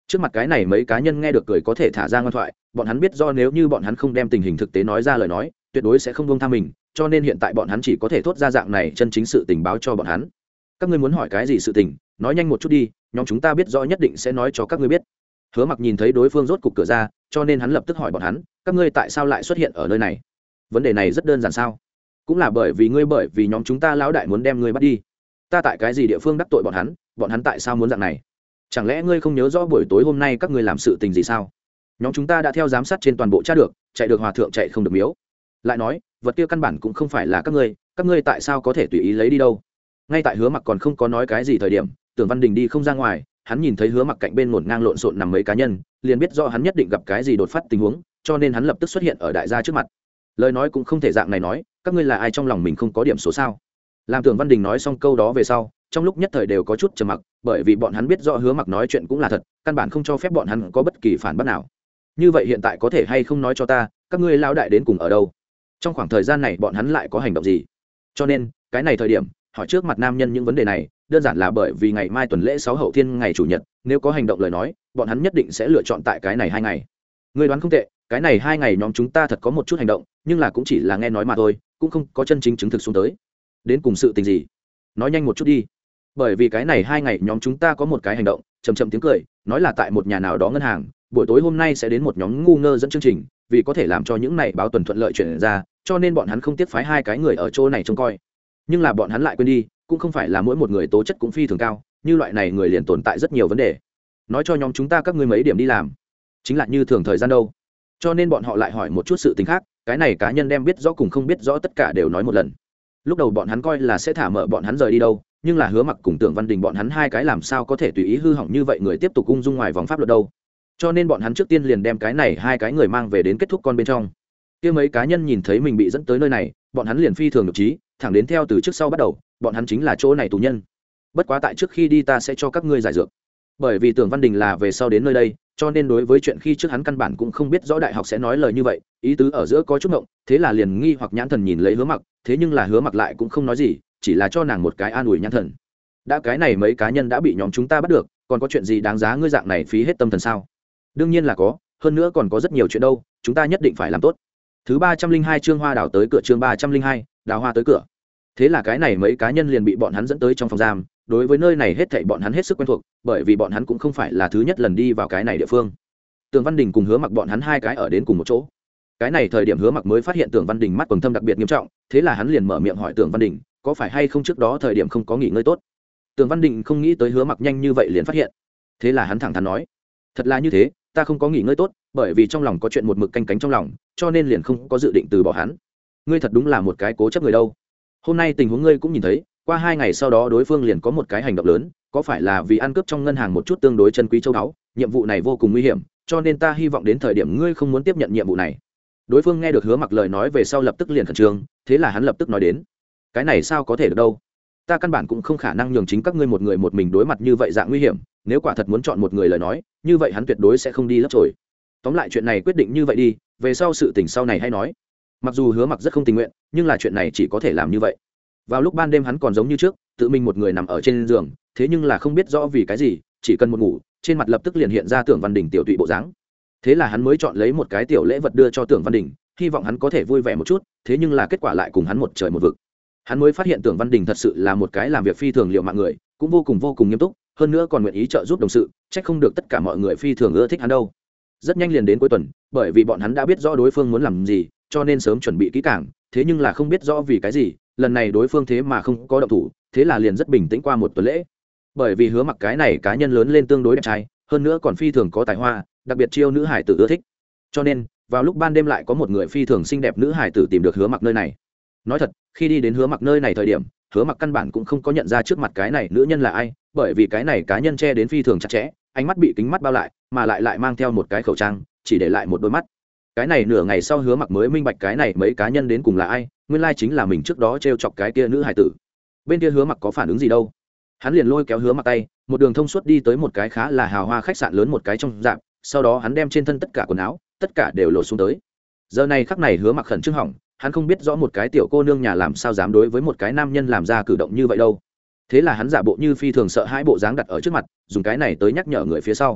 Trước mặt cái này mấy cá nhân nghe được cười có thể thả ra ngoan thoại, bọn hắn biết do nếu như bọn hắn không đem tình hình thực tế nói ra lời nói, tuyệt đối sẽ không buông tha mình, cho nên hiện tại bọn hắn chỉ có thể thốt ra dạng này chân chính sự tình báo cho bọn hắn. Các ngươi muốn hỏi cái gì sự tình, nói nhanh một chút đi, nhóm chúng ta biết rõ nhất định sẽ nói cho các ngươi biết. Hứa Mặc nhìn thấy đối phương rốt cục cửa ra, cho nên hắn lập tức hỏi bọn hắn, các ngươi tại sao lại xuất hiện ở nơi này? Vấn đề này rất đơn giản sao? Cũng là bởi vì nhóm chúng ta lão đại muốn đem ngươi bắt đi. Ta tại cái gì địa phương đắc tội bọn hắn tại sao muốn dạng này? Chẳng lẽ ngươi không nhớ rõ buổi tối hôm nay các ngươi làm sự tình gì sao? Nhóm chúng ta đã theo giám sát trên toàn bộ tra được, chạy được hòa thượng chạy không được miếu. Lại nói, vật kia căn bản cũng không phải là các ngươi tại sao có thể tùy ý lấy đi đâu? Ngay tại Hứa Mặc còn không có nói cái gì thời điểm, Tưởng Văn Đình đi không ra ngoài, hắn nhìn thấy Hứa Mặc cạnh bên ngổn ngang lộn xộn nằm mấy cá nhân, liền biết rõ hắn nhất định gặp cái gì đột phát tình huống, cho nên hắn lập tức xuất hiện ở đại gia trước mặt. Lời nói cũng không thể dạng này nói, các ngươi là ai trong lòng mình không có điểm số sao? Làm Tưởng Văn Đình nói xong câu đó về sau, trong lúc nhất thời đều có chút trầm mặc, bởi vì bọn hắn biết rõ Hứa Mặc nói chuyện cũng là thật, căn bản không cho phép bọn hắn có bất kỳ phản bác nào. Như vậy hiện tại có thể hay không nói cho ta, các ngươi lão đại đến cùng ở đâu? Trong khoảng thời gian này bọn hắn lại có hành động gì? Cho nên, cái này thời điểm, hỏi trước mặt nam nhân những vấn đề này, đơn giản là bởi vì ngày mai tuần lễ 6 hậu thiên ngày chủ nhật, nếu có hành động lời nói, bọn hắn nhất định sẽ lựa chọn tại cái này 2 ngày. Ngươi đoán không tệ, cái này 2 ngày nhóm chúng ta thật có một chút hành động, nhưng là cũng chỉ là nghe nói mà thôi, cũng không có chân chính chứng thực xuống tới. Đến cùng sự tình gì? Nói nhanh một chút đi. Bởi vì cái này 2 ngày nhóm chúng ta có một cái hành động, chậm chậm tiếng cười, nói là tại một nhà nào đó ngân hàng, buổi tối hôm nay sẽ đến một nhóm ngu ngơ dẫn chương trình, vì có thể làm cho những này báo tuần thuận lợi chuyển ra, cho nên bọn hắn không tiếc phái 2 cái người ở chỗ này trông coi. Nhưng là bọn hắn lại quên đi, cũng không phải là mỗi một người tố chất cũng phi thường cao, như loại này người liền tồn tại rất nhiều vấn đề. Nói cho nhóm chúng ta các ngươi mấy điểm đi làm, chính là như thường thời gian đâu. Cho nên bọn họ lại hỏi một chút sự tình khác, cái này cá nhân đem biết rõ cùng không biết rõ tất cả đều nói một lần. Lúc đầu bọn hắn coi là sẽ thả mở bọn hắn rời đi đâu, nhưng là Hứa Mặc cùng Tưởng Văn Đình bọn hắn 2 cái làm sao có thể tùy ý hư hỏng như vậy người tiếp tục ung dung ngoài vòng pháp luật đâu. Cho nên bọn hắn trước tiên liền đem cái này 2 cái người mang về đến kết thúc con bên trong. Kia mấy cá nhân nhìn thấy mình bị dẫn tới nơi này, bọn hắn liền phi thường nhục trí, thẳng đến theo từ trước sau bắt đầu, bọn hắn chính là chỗ này tù nhân. Bất quá tại trước khi đi ta sẽ cho các ngươi giải dược. Bởi vì Tưởng Văn Đình là về sau đến nơi đây, cho nên đối với chuyện khi trước hắn căn bản cũng không biết rõ đại học sẽ nói lời như vậy, ý tứ ở giữa có chút ngộng, thế là liền nghi hoặc nhãn thần nhìn lấy Hứa Mặc, thế nhưng là Hứa Mặc lại cũng không nói gì, chỉ là cho nàng một cái an ủi nhãn thần. Đã cái này mấy cá nhân đã bị nhóm chúng ta bắt được, còn có chuyện gì đáng giá ngươi dạng này phí hết tâm thần sao? Đương nhiên là có, hơn nữa còn có rất nhiều chuyện đâu, chúng ta nhất định phải làm tốt. Thứ 302 chương hoa đào tới cửa, chương 302, đào hoa tới cửa. Thế là cái này mấy cá nhân liền bị bọn hắn dẫn tới trong phòng giam, đối với nơi này hết thảy bọn hắn hết sức quen thuộc, bởi vì bọn hắn cũng không phải là thứ nhất lần đi vào cái này địa phương. Tưởng Văn Đình cùng Hứa Mặc bọn hắn 2 cái ở đến cùng một chỗ. Cái này thời điểm Hứa Mặc mới phát hiện Tưởng Văn Đình mắt quầng thâm đặc biệt nghiêm trọng, thế là hắn liền mở miệng hỏi Tưởng Văn Đình, có phải hay không trước đó thời điểm không có nghỉ ngơi tốt. Tưởng Văn Đình không nghĩ tới Hứa Mặc nhanh như vậy liền phát hiện, thế là hắn thẳng thắn nói, thật là như thế, ta không có nghỉ ngơi tốt, bởi vì trong lòng có chuyện một mực canh cánh trong lòng, cho nên liền không có dự định từ bỏ hắn. Ngươi thật đúng là một cái cố chấp người đâu. Hôm nay tình huống ngươi cũng nhìn thấy, qua 2 ngày sau đó đối phương liền có một cái hành động lớn, có phải là vì ăn cướp trong ngân hàng một chút tương đối chân quý châu báu, nhiệm vụ này vô cùng nguy hiểm, cho nên ta hy vọng đến thời điểm ngươi không muốn tiếp nhận nhiệm vụ này. Đối phương nghe được Hứa Mặc lời nói về sau lập tức liền khẩn trương, thế là hắn lập tức nói đến, cái này sao có thể được đâu, ta căn bản cũng không khả năng nhường chính các ngươi một người một mình đối mặt như vậy dạng nguy hiểm, nếu quả thật muốn chọn một người lời nói, như vậy hắn tuyệt đối sẽ không đi lấp rồi. Tóm lại chuyện này quyết định như vậy đi, về sau sự tình sau này hay nói. Mặc dù Hứa Mặc rất không tình nguyện, nhưng là chuyện này chỉ có thể làm như vậy. Vào lúc ban đêm hắn còn giống như trước, tự mình một người nằm ở trên giường, thế nhưng là không biết rõ vì cái gì, chỉ cần một ngủ, trên mặt lập tức liền hiện ra Tưởng Văn Đình tiểu tụy bộ dáng. Thế là hắn mới chọn lấy một cái tiểu lễ vật đưa cho Tưởng Văn Đình, hy vọng hắn có thể vui vẻ một chút, thế nhưng là kết quả lại cùng hắn một trời một vực. Hắn mới phát hiện Tưởng Văn Đình thật sự là một cái làm việc phi thường liệu mạng người, cũng vô cùng nghiêm túc, hơn nữa còn nguyện ý trợ giúp đồng sự, trách không được tất cả mọi người phi thường ưa thích hắn đâu. Rất nhanh liền đến cuối tuần, bởi vì bọn hắn đã biết rõ đối phương muốn làm gì, cho nên sớm chuẩn bị kỹ càng, thế nhưng là không biết rõ vì cái gì, lần này đối phương thế mà không có động thủ, thế là liền rất bình tĩnh qua một tuần lễ. Bởi vì Hứa Mặc cái này cá nhân lớn lên tương đối đẹp trai, hơn nữa còn phi thường có tài hoa, đặc biệt chiêu nữ hải tử ưa thích. Cho nên, vào lúc ban đêm lại có một người phi thường xinh đẹp nữ hải tử tìm được Hứa Mặc nơi này. Nói thật, khi đi đến Hứa Mặc nơi này thời điểm, Hứa Mặc căn bản cũng không có nhận ra trước mặt cái này nữ nhân là ai, bởi vì cái này cá nhân che đến phi thường chặt chẽ, ánh mắt bị kính mắt bao lại, mà lại mang theo một cái khẩu trang, chỉ để lại một đôi mắt. Cái này nửa ngày sau Hứa Mặc mới minh bạch cái này mấy cá nhân đến cùng là ai, nguyên lai chính là mình trước đó trêu chọc cái kia nữ hải tử. Bên kia Hứa Mặc có phản ứng gì đâu, hắn liền lôi kéo Hứa Mặc tay, một đường thông suốt đi tới một cái khá là hào hoa khách sạn lớn một cái trong dạp, sau đó hắn đem trên thân tất cả quần áo, tất cả đều lột xuống tới. Giờ này khắc này Hứa Mặc khẩn trương hỏng, hắn không biết rõ một cái tiểu cô nương nhà làm sao dám đối với một cái nam nhân làm ra cử động như vậy đâu. Thế là hắn giả bộ như phi thường sợ hãi bộ dáng đặt ở trước mặt, dùng cái này tới nhắc nhở người phía sau.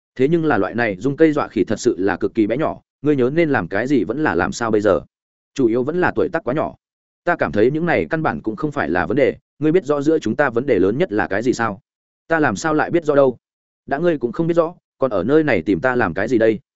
thế nhưng là loại này dung cây dọa khỉ thật sự là cực kỳ bé nhỏ, ngươi nhớ nên làm cái gì vẫn là làm sao bây giờ, chủ yếu vẫn là tuổi tác quá nhỏ. Ta cảm thấy những này căn bản cũng không phải là vấn đề, ngươi biết rõ giữa chúng ta vấn đề lớn nhất là cái gì sao? Ta làm sao lại biết rõ đâu? Đã ngươi cũng không biết rõ, còn ở nơi này tìm ta làm cái gì đây?